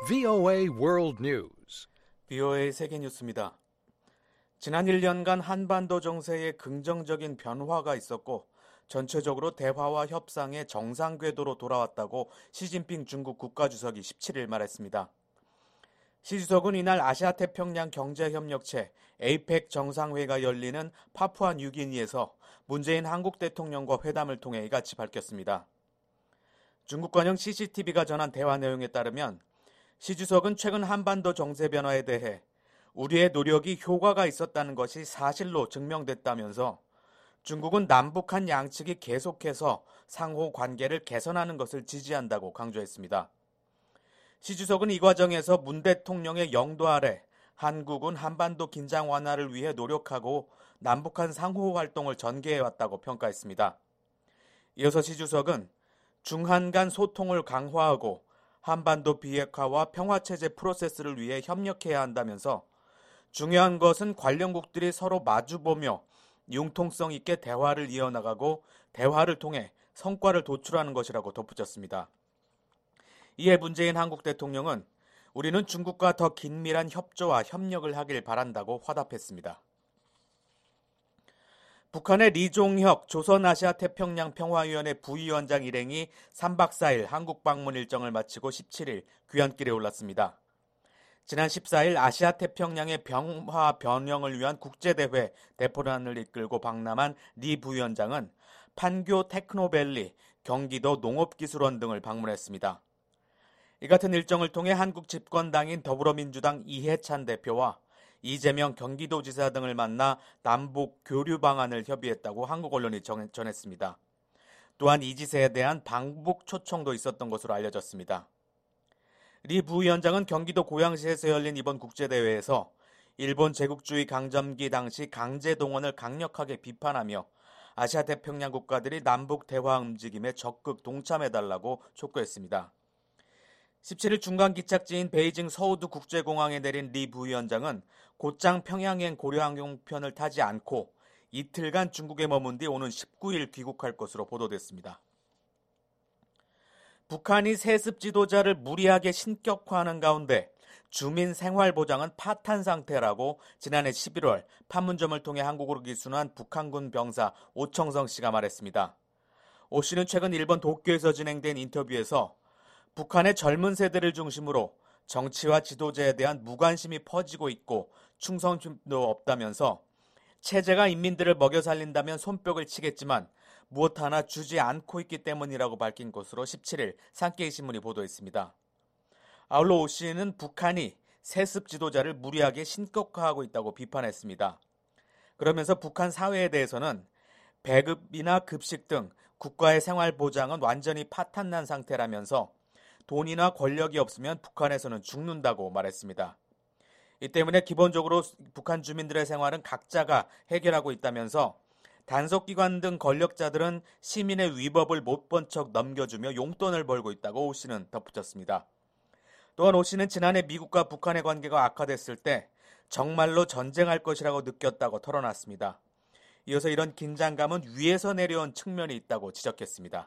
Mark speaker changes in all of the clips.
Speaker 1: VOA World News.
Speaker 2: VOA 세계뉴스입니다. 지난 1년간 한반도 정세에 긍정적인 변화가 있었고 전체적으로 대화와 협상의 정상 궤도로 돌아왔다고 시진핑 중국 국가주석이 17일 말했습니다. 시 주석은 이날 아시아태평양 경제협력체 APEC 정상회의가 열리는 파푸아 뉴기니에서 문재인 한국 대통령과 회담을 통해 이같이 밝혔습니다. 중국 관영 CCTV가 전한 대화 내용에 따르면 시 주석은 최근 한반도 정세 변화에 대해 우리의 노력이 효과가 있었다는 것이 사실로 증명됐다면서 중국은 남북한 양측이 계속해서 상호 관계를 개선하는 것을 지지한다고 강조했습니다. 시 주석은 이 과정에서 문 대통령의 영도 아래 한국은 한반도 긴장 완화를 위해 노력하고 남북한 상호 활동을 전개해왔다고 평가했습니다. 이어서 시 주석은 중한 간 소통을 강화하고 한반도 비핵화와 평화체제 프로세스를 위해 협력해야 한다면서 중요한 것은 관련국들이 서로 마주보며 융통성 있게 대화를 이어나가고 대화를 통해 성과를 도출하는 것이라고 덧붙였습니다. 이에 문재인 한국 대통령은 우리는 중국과 더 긴밀한 협조와 협력을 하길 바란다고 화답했습니다. 북한의 리종혁 조선아시아태평양 평화위원회 부위원장 일행이 3박 4일 한국 방문 일정을 마치고 17일 귀환길에 올랐습니다. 지난 14일 아시아태평양의 평화 변형을 위한 국제대회 대포단을 이끌고 방남한 리 부위원장은 판교 테크노밸리, 경기도 농업기술원 등을 방문했습니다. 이 같은 일정을 통해 한국 집권당인 더불어민주당 이해찬 대표와 이재명 경기도지사 등을 만나 남북 교류 방안을 협의했다고 한국 언론이 전했습니다. 또한 이 지사에 대한 방북 초청도 있었던 것으로 알려졌습니다. 리 부위원장은 경기도 고양시에서 열린 이번 국제대회에서 일본 제국주의 강점기 당시 강제동원을 강력하게 비판하며 아시아태평양 국가들이 남북 대화 움직임에 적극 동참해달라고 촉구했습니다. 17일 중간 기착지인 베이징 서우두 국제공항에 내린 리 부위원장은 곧장 평양행 고려항공편을 타지 않고 이틀간 중국에 머문 뒤 오는 19일 귀국할 것으로 보도됐습니다. 북한이 세습 지도자를 무리하게 신격화하는 가운데 주민 생활보장은 파탄 상태라고 지난해 11월 판문점을 통해 한국으로 기순한 북한군 병사 오청성 씨가 말했습니다. 오 씨는 최근 일본 도쿄에서 진행된 인터뷰에서 북한의 젊은 세대를 중심으로 정치와 지도자에 대한 무관심이 퍼지고 있고 충성심도 없다면서 체제가 인민들을 먹여 살린다면 손뼉을 치겠지만 무엇 하나 주지 않고 있기 때문이라고 밝힌 것으로 17일 산케이 신문이 보도했습니다. 아울러 오 씨는 북한이 세습 지도자를 무리하게 신격화하고 있다고 비판했습니다. 그러면서 북한 사회에 대해서는 배급이나 급식 등 국가의 생활 보장은 완전히 파탄난 상태라면서 돈이나 권력이 없으면 북한에서는 죽는다고 말했습니다. 이 때문에 기본적으로 북한 주민들의 생활은 각자가 해결하고 있다면서 단속기관 등 권력자들은 시민의 위법을 못 본 척 넘겨주며 용돈을 벌고 있다고 오 씨는 덧붙였습니다. 또한 오 씨는 지난해 미국과 북한의 관계가 악화됐을 때 정말로 전쟁할 것이라고 느꼈다고 털어놨습니다. 이어서 이런 긴장감은 위에서 내려온 측면이 있다고 지적했습니다.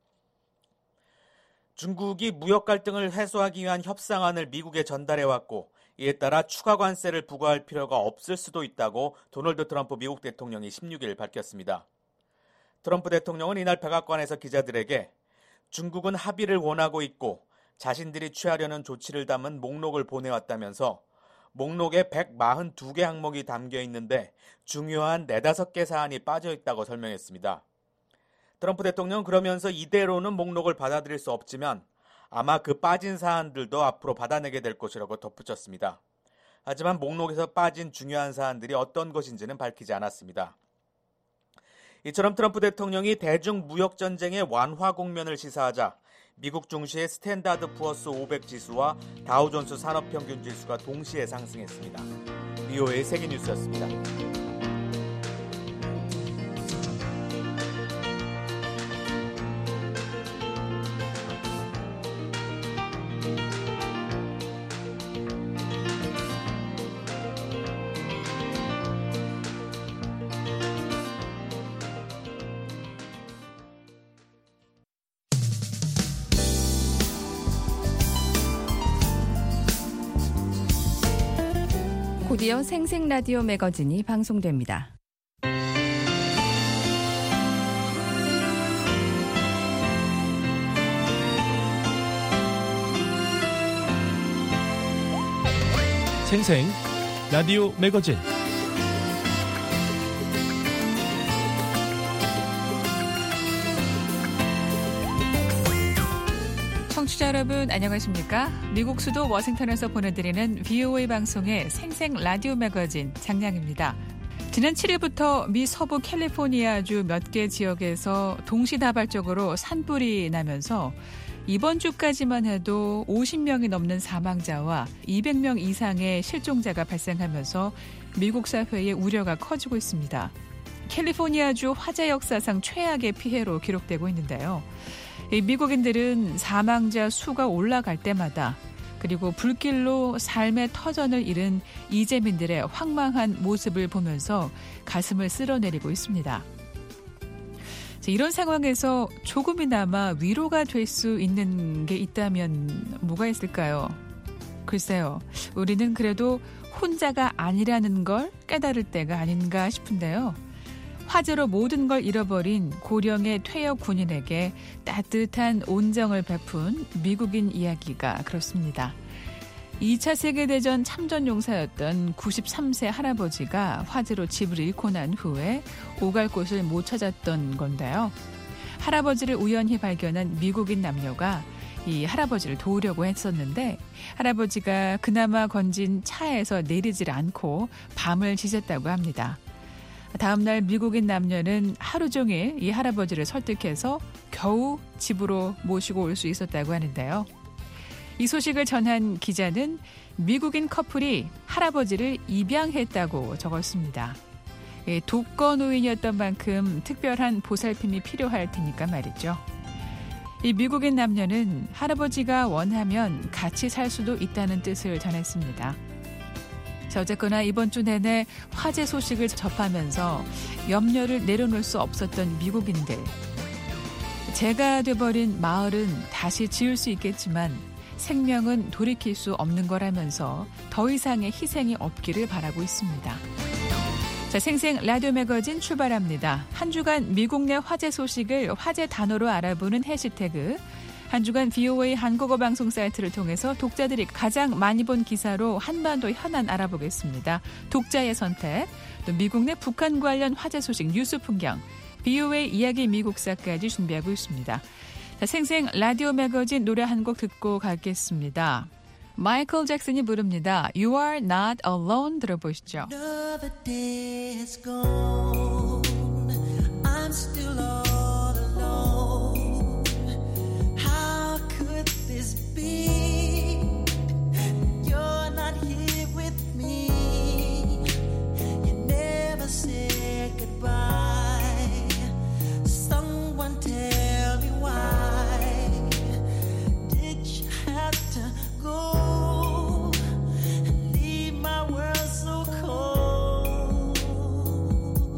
Speaker 2: 중국이 무역 갈등을 해소하기 위한 협상안을 미국에 전달해왔고 이에 따라 추가 관세를 부과할 필요가 없을 수도 있다고 도널드 트럼프 미국 대통령이 16일 밝혔습니다. 트럼프 대통령은 이날 백악관에서 기자들에게 중국은 합의를 원하고 있고 자신들이 취하려는 조치를 담은 목록을 보내왔다면서 목록에 142개 항목이 담겨 있는데 중요한 4-5개 사안이 빠져 있다고 설명했습니다. 트럼프 대통령은 그러면서 이대로는 목록을 받아들일 수 없지만 아마 그 빠진 사안들도 앞으로 받아내게 될 것이라고 덧붙였습니다. 하지만 목록에서 빠진 중요한 사안들이 어떤 것인지는 밝히지 않았습니다. 이처럼 트럼프 대통령이 대중무역전쟁의 완화 국면을 시사하자 미국 증시의 스탠다드 푸어스 500 지수와 다우존스 산업평균 지수가 동시에 상승했습니다. VOA 세계뉴스였습니다.
Speaker 3: 오디오 생생 라디오 매거진이 방송됩니다.
Speaker 4: 생생 라디오 매거진.
Speaker 5: 청취자 여러분 안녕하십니까? 미국 수도 워싱턴에서 보내드리는 VOA 방송의 생생 라디오 매거진 장량입니다. 지난 7일부터 미 서부 캘리포니아주 몇 개 지역에서 동시다발적으로 산불이 나면서 이번 주까지만 해도 50명이 넘는 사망자와 200명 이상의 실종자가 발생하면서 미국 사회의 우려가 커지고 있습니다. 캘리포니아주 화재 역사상 최악의 피해로 기록되고 있는데요. 미국인들은 사망자 수가 올라갈 때마다 그리고 불길로 삶의 터전을 잃은 이재민들의 황망한 모습을 보면서 가슴을 쓸어내리고 있습니다. 이런 상황에서 조금이나마 위로가 될 수 있는 게 있다면 뭐가 있을까요? 글쎄요. 우리는 그래도 혼자가 아니라는 걸 깨달을 때가 아닌가 싶은데요. 화재로 모든 걸 잃어버린 고령의 퇴역 군인에게 따뜻한 온정을 베푼 미국인 이야기가 그렇습니다. 2차 세계대전 참전용사였던 93세 할아버지가 화재로 집을 잃고 난 후에 오갈 곳을 못 찾았던 건데요. 할아버지를 우연히 발견한 미국인 남녀가 이 할아버지를 도우려고 했었는데 할아버지가 그나마 건진 차에서 내리질 않고 밤을 지샜다고 합니다. 다음 날 미국인 남녀는 하루 종일 이 할아버지를 설득해서 겨우 집으로 모시고 올 수 있었다고 하는데요. 이 소식을 전한 기자는 미국인 커플이 할아버지를 입양했다고 적었습니다. 독거노인이었던 만큼 특별한 보살핌이 필요할 테니까 말이죠. 이 미국인 남녀는 할아버지가 원하면 같이 살 수도 있다는 뜻을 전했습니다. 어쨌거나 이번 주 내내 화재 소식을 접하면서 염려를 내려놓을 수 없었던 미국인들. 재가 돼버린 마을은 다시 지을 수 있겠지만 생명은 돌이킬 수 없는 거라면서 더 이상의 희생이 없기를 바라고 있습니다. 자, 생생 라디오 매거진 출발합니다. 한 주간 미국 내 화재 소식을 화재 단어로 알아보는 해시태그, 한 주간 VOA 한국어 방송 사이트를 통해서 독자들이 가장 많이 본 기사로 한반도 현안 알아보겠습니다. 독자의 선택, 또 미국 내 북한 관련 화재 소식 뉴스 풍경, VOA 이야기 미국사까지 준비하고 있습니다. 자, 생생 라디오 매거진 노래 한 곡 듣고 가겠습니다. 마이클 잭슨이 부릅니다. You are not alone 들어보시죠.
Speaker 6: Another day has gone. I'm still all alone. How could this be? You're not here with me. You never said goodbye. Someone tell me why did you have to go and leave my world so cold?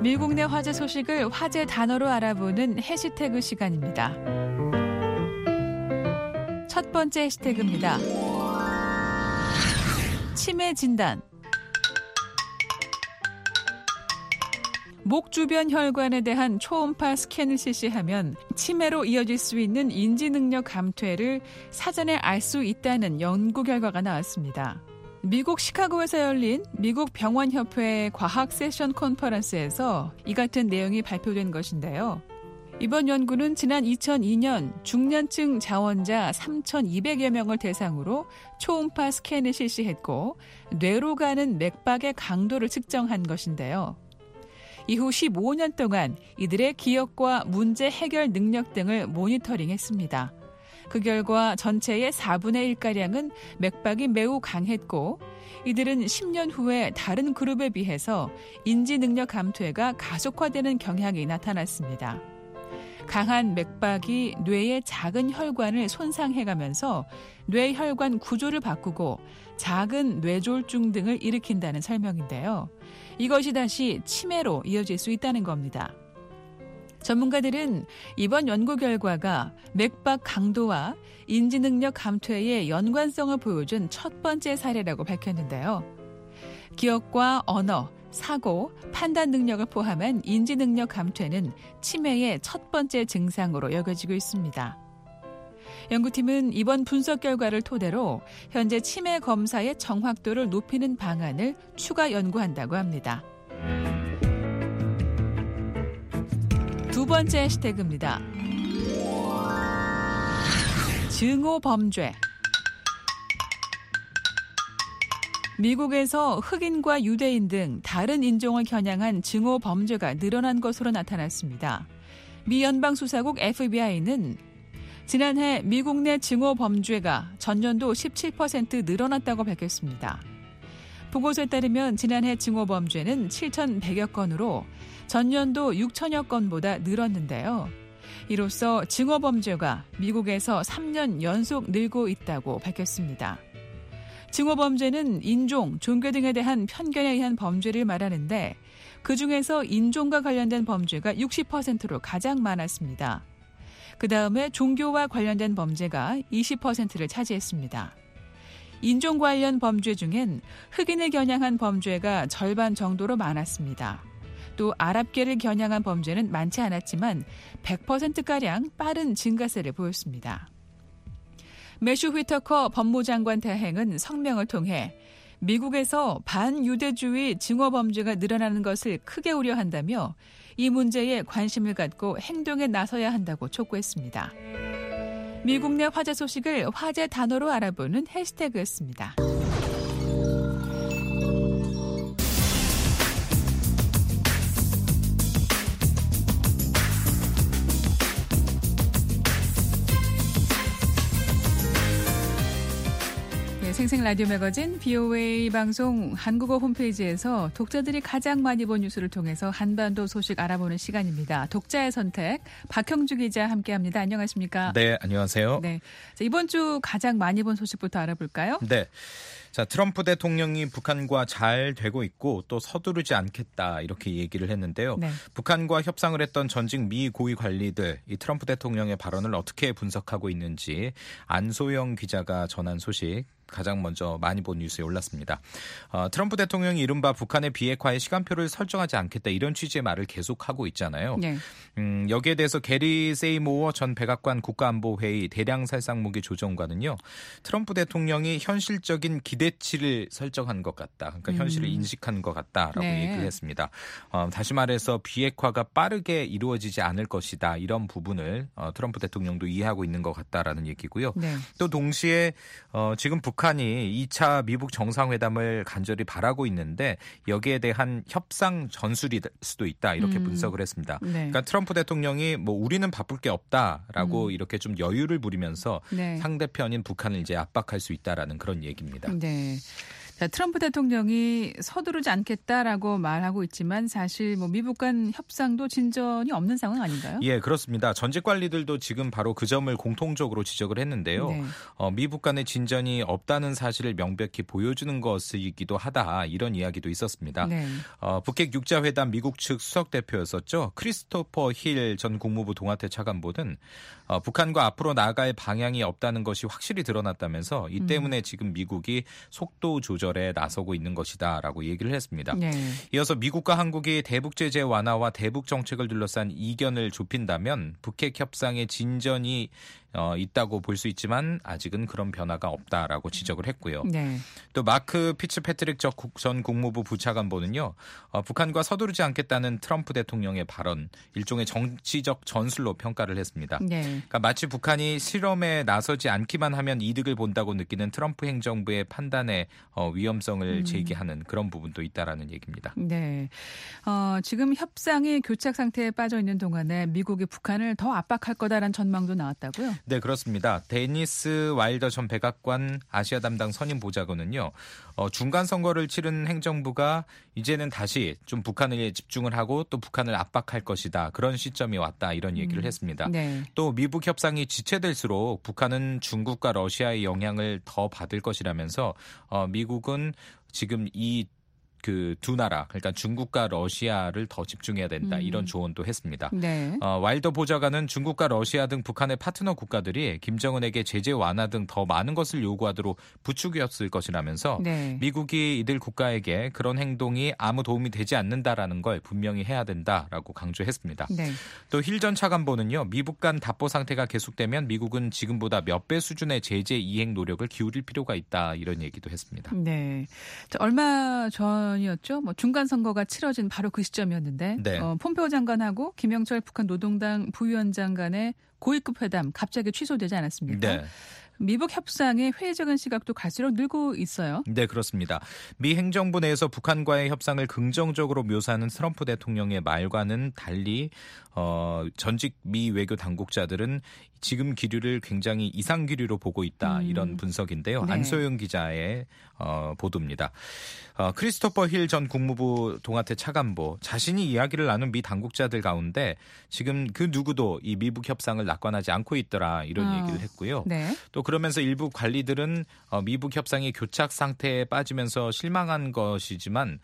Speaker 5: 미국 내 화제 소식을 화제 단어로 알아보는 해시태그 시간입니다. 첫 번째 해시태그입니다. 치매 진단. 목 주변 혈관에 대한 초음파 스캔을 실시하면 치매로 이어질 수 있는 인지 능력 감퇴를 사전에 알 수 있다는 연구 결과가 나왔습니다. 미국 시카고에서 열린 미국 병원협회 과학 세션 컨퍼런스에서 이 같은 내용이 발표된 것인데요. 이번 연구는 지난 2002년 중년층 자원자 3,200여 명을 대상으로 초음파 스캔을 실시했고 뇌로 가는 맥박의 강도를 측정한 것인데요. 이후 15년 동안 이들의 기억과 문제 해결 능력 등을 모니터링했습니다. 그 결과 전체의 4분의 1가량은 맥박이 매우 강했고 이들은 10년 후에 다른 그룹에 비해서 인지 능력 감퇴가 가속화되는 경향이 나타났습니다. 강한 맥박이 뇌의 작은 혈관을 손상해가면서 뇌혈관 구조를 바꾸고 작은 뇌졸중 등을 일으킨다는 설명인데요. 이것이 다시 치매로 이어질 수 있다는 겁니다. 전문가들은 이번 연구 결과가 맥박 강도와 인지능력 감퇴의 연관성을 보여준 첫 번째 사례라고 밝혔는데요. 기억과 언어, 사고, 판단 능력을 포함한 인지능력 감퇴는 치매의 첫 번째 증상으로 여겨지고 있습니다. 연구팀은 이번 분석 결과를 토대로 현재 치매 검사의 정확도를 높이는 방안을 추가 연구한다고 합니다. 두 번째 해시태그입니다. 증오범죄. 미국에서 흑인과 유대인 등 다른 인종을 겨냥한 증오범죄가 늘어난 것으로 나타났습니다. 미 연방수사국 FBI는 지난해 미국 내 증오범죄가 전년도 17% 늘어났다고 밝혔습니다. 보고서에 따르면 지난해 증오범죄는 7,100여 건으로 전년도 6천여 건보다 늘었는데요. 이로써 증오범죄가 미국에서 3년 연속 늘고 있다고 밝혔습니다. 증오범죄는 인종, 종교 등에 대한 편견에 의한 범죄를 말하는데 그중에서 인종과 관련된 범죄가 60%로 가장 많았습니다. 그 다음에 종교와 관련된 범죄가 20%를 차지했습니다. 인종 관련 범죄 중엔 흑인을 겨냥한 범죄가 절반 정도로 많았습니다. 또 아랍계를 겨냥한 범죄는 많지 않았지만 100%가량 빠른 증가세를 보였습니다. 매슈 휘터커 법무장관 대행은 성명을 통해 미국에서 반유대주의 증오범죄가 늘어나는 것을 크게 우려한다며 이 문제에 관심을 갖고 행동에 나서야 한다고 촉구했습니다. 미국 내 화제 소식을 화제 단어로 알아보는 해시태그였습니다. 생생 라디오 매거진 VOA 방송 한국어 홈페이지에서 독자들이 가장 많이 본 뉴스를 통해서 한반도 소식 알아보는 시간입니다. 독자의 선택 박형주 기자 함께합니다. 안녕하십니까?
Speaker 7: 네, 안녕하세요.
Speaker 5: 네, 자, 이번 주 가장 많이 본 소식부터 알아볼까요?
Speaker 7: 네. 자, 트럼프 대통령이 북한과 잘 되고 있고 또 서두르지 않겠다 이렇게 얘기를 했는데요. 네. 북한과 협상을 했던 전직 미 고위 관리들 이 트럼프 대통령의 발언을 어떻게 분석하고 있는지 안소영 기자가 전한 소식 가장 먼저 많이 본 뉴스에 올랐습니다. 트럼프 대통령이 이른바 북한의 비핵화에 시간표를 설정하지 않겠다 이런 취지의 말을 계속하고 있잖아요. 네. 여기에 대해서 게리 세이모어 전 백악관 국가안보회의 대량살상무기 조정관은요. 트럼프 대통령이 현실적인 기대치를 설정한 것 같다. 그러니까 현실을 인식한 것 같다라고 얘기를 했습니다. 다시 말해서 비핵화가 빠르게 이루어지지 않을 것이다. 이런 부분을 트럼프 대통령도 이해하고 있는 것 같다라는 얘기고요. 네. 또 동시에 지금 북한이 2차 미북 정상회담을 간절히 바라고 있는데 여기에 대한 협상 전술이 될 수도 있다 이렇게 분석을 했습니다. 네. 그러니까 트럼프 대통령이 뭐 우리는 바쁠 게 없다라고 이렇게 좀 여유를 부리면서 네. 상대편인 북한을 이제 압박할 수 있다라는 그런 얘기입니다.
Speaker 5: 네. 자, 트럼프 대통령이 서두르지 않겠다라고 말하고 있지만 사실 뭐 미국 간 협상도 진전이 없는 상황 아닌가요?
Speaker 7: 예, 그렇습니다. 전직 관리들도 지금 바로 그 점을 공통적으로 지적을 했는데요.
Speaker 5: 네.
Speaker 7: 미국 간의 진전이 없다는 사실을 명백히 보여주는 것이기도 하다. 이런 이야기도 있었습니다.
Speaker 5: 네.
Speaker 7: 북핵 육자회담 미국 측 수석 대표였었죠. 크리스토퍼 힐 전 국무부 동아태 차관보는 북한과 앞으로 나아갈 방향이 없다는 것이 확실히 드러났다면서 이 때문에 지금 미국이 속도 조절에 나서고 있는 것이다라고 얘기를 했습니다.
Speaker 5: 네.
Speaker 7: 이어서 미국과 한국이 대북 제재 완화와 대북 정책을 둘러싼 이견을 좁힌다면 북핵 협상의 진전이 있다고 볼 수 있지만 아직은 그런 변화가 없다라고 지적을 했고요.
Speaker 5: 네.
Speaker 7: 또 마크 피츠패트릭 전 국무부 부차관보는요. 북한과 서두르지 않겠다는 트럼프 대통령의 발언 일종의 정치적 전술로 평가를 했습니다.
Speaker 5: 네.
Speaker 7: 그러니까 마치 북한이 실험에 나서지 않기만 하면 이득을 본다고 느끼는 트럼프 행정부의 판단에 위험성을 제기하는 그런 부분도 있다라는 얘기입니다.
Speaker 5: 네. 지금 협상이 교착 상태에 빠져 있는 동안에 미국이 북한을 더 압박할 거다라는 전망도 나왔다고요?
Speaker 7: 네, 그렇습니다. 데니스 와일더 전 백악관 아시아 담당 선임 보좌관은요. 중간 선거를 치른 행정부가 이제는 다시 좀 북한에 집중을 하고 또 북한을 압박할 것이다. 그런 시점이 왔다. 이런 얘기를 했습니다.
Speaker 5: 네.
Speaker 7: 또 미북 협상이 지체될수록 북한은 중국과 러시아의 영향을 더 받을 것이라면서 미국은 지금 이 그 두 나라, 그러니까 중국과 러시아를 더 집중해야 된다. 이런 조언도 했습니다.
Speaker 5: 네.
Speaker 7: 와일더 보좌관은 중국과 러시아 등 북한의 파트너 국가들이 김정은에게 제재 완화 등 더 많은 것을 요구하도록 부추겼을 것이라면서
Speaker 5: 네.
Speaker 7: 미국이 이들 국가에게 그런 행동이 아무 도움이 되지 않는다라는 걸 분명히 해야 된다라고 강조했습니다.
Speaker 5: 네.
Speaker 7: 또 힐 전 차관보는요. 미북 간 답보 상태가 계속되면 미국은 지금보다 몇 배 수준의 제재 이행 노력을 기울일 필요가 있다. 이런 얘기도 했습니다.
Speaker 5: 네. 자, 얼마 전이었죠. 뭐 중간 선거가 치러진 바로 그 시점이었는데
Speaker 7: 네.
Speaker 5: 폼페오 장관하고 김영철 북한 노동당 부위원장 간의 고위급 회담 갑자기 취소되지 않았습니까?
Speaker 7: 네.
Speaker 5: 미북 협상의 회의적인 시각도 갈수록 늘고 있어요.
Speaker 7: 네, 그렇습니다. 미 행정부 내에서 북한과의 협상을 긍정적으로 묘사하는 트럼프 대통령의 말과는 달리 전직 미 외교 당국자들은 지금 기류를 굉장히 이상 기류로 보고 있다. 이런 분석인데요.
Speaker 5: 네.
Speaker 7: 안소영 기자의 보도입니다. 크리스토퍼 힐 전 국무부 동아태 차관보 자신이 이야기를 나눈 미 당국자들 가운데 지금 그 누구도 이 미북 협상을 낙관하지 않고 있더라. 이런 얘기를 했고요.
Speaker 5: 네.
Speaker 7: 또 그러면서 일부 관리들은 미북 협상이 교착 상태에 빠지면서 실망한 것이지만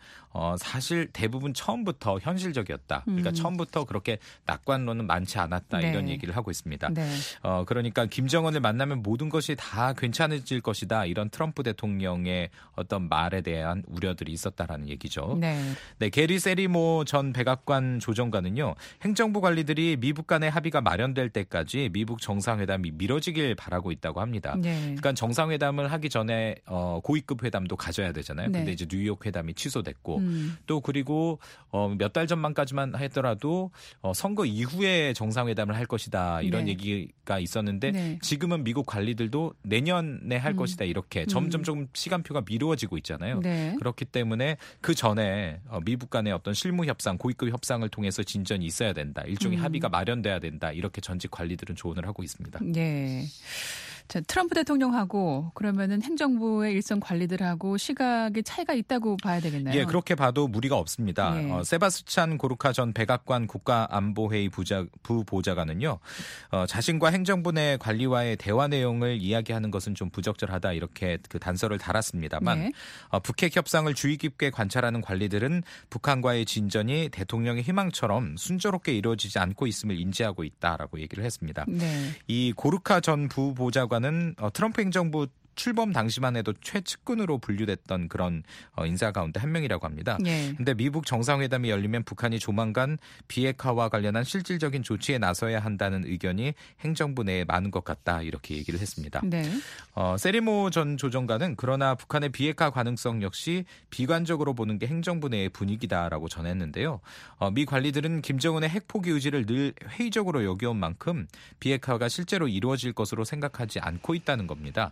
Speaker 7: 사실 대부분 처음부터 현실적이었다. 그러니까 처음부터 그렇게 낙관론은 많지 않았다.
Speaker 5: 네.
Speaker 7: 이런 얘기를 하고 있습니다.
Speaker 5: 네.
Speaker 7: 그러니까 김정은을 만나면 모든 것이 다 괜찮아질 것이다. 이런 트럼프 대통령의 어떤 말에 대한 우려들이 있었다라는 얘기죠.
Speaker 5: 네.
Speaker 7: 네, 게리 세리모 전 백악관 조정관은요. 행정부 관리들이 미북 간의 합의가 마련될 때까지 미북 정상회담이 미뤄지길 바라고 있다고 합니다.
Speaker 5: 네.
Speaker 7: 그러니까 정상회담을 하기 전에 고위급 회담도 가져야 되잖아요.
Speaker 5: 네.
Speaker 7: 근데 이제 뉴욕 회담이 취소됐고 또 그리고 몇 달 전만까지만 하더라도 선거 이후에 정상회담을 할 것이다. 이런
Speaker 5: 네.
Speaker 7: 얘기가 있었는데
Speaker 5: 네.
Speaker 7: 지금은 미국 관리들도 내년에 할 것이다. 이렇게 점점 좀 시간표가 미루어지고 있잖아요.
Speaker 5: 네.
Speaker 7: 그렇기 때문에 그 전에 미북 간의 어떤 실무 협상, 고위급 협상을 통해서 진전이 있어야 된다. 일종의 합의가 마련돼야 된다. 이렇게 전직 관리들은 조언을 하고 있습니다.
Speaker 5: 네. 자, 트럼프 대통령하고 그러면은 행정부의 일선 관리들하고 시각의 차이가 있다고 봐야 되겠나요?
Speaker 7: 예, 그렇게 봐도 무리가 없습니다.
Speaker 5: 네.
Speaker 7: 세바스찬 고르카 전 백악관 국가안보회의 부보좌관은요. 자신과 행정부 내 관리와의 대화 내용을 이야기하는 것은 좀 부적절하다 이렇게 그 단서를 달았습니다만
Speaker 5: 네.
Speaker 7: 북핵 협상을 주의 깊게 관찰하는 관리들은 북한과의 진전이 대통령의 희망처럼 순조롭게 이루어지지 않고 있음을 인지하고 있다라고 얘기를 했습니다.
Speaker 5: 네.
Speaker 7: 이 고르카 전 부보좌관은 트럼프 행정부 출범 당시만 해도 최측근으로 분류됐던 그런 인사 가운데 한 명이라고 합니다. 그런데 미북 정상회담이 열리면 북한이 조만간 비핵화와 관련한 실질적인 조치에 나서야 한다는 의견이 행정부 내에 많은 것 같다 이렇게 얘기를 했습니다.
Speaker 5: 네.
Speaker 7: 세리모 전 조정관은 그러나 북한의 비핵화 가능성 역시 비관적으로 보는 게 행정부 내의 분위기다라고 전했는데요. 미 관리들은 김정은의 핵포기 의지를 늘 회의적으로 여겨온 만큼 비핵화가 실제로 이루어질 것으로 생각하지 않고 있다는 겁니다.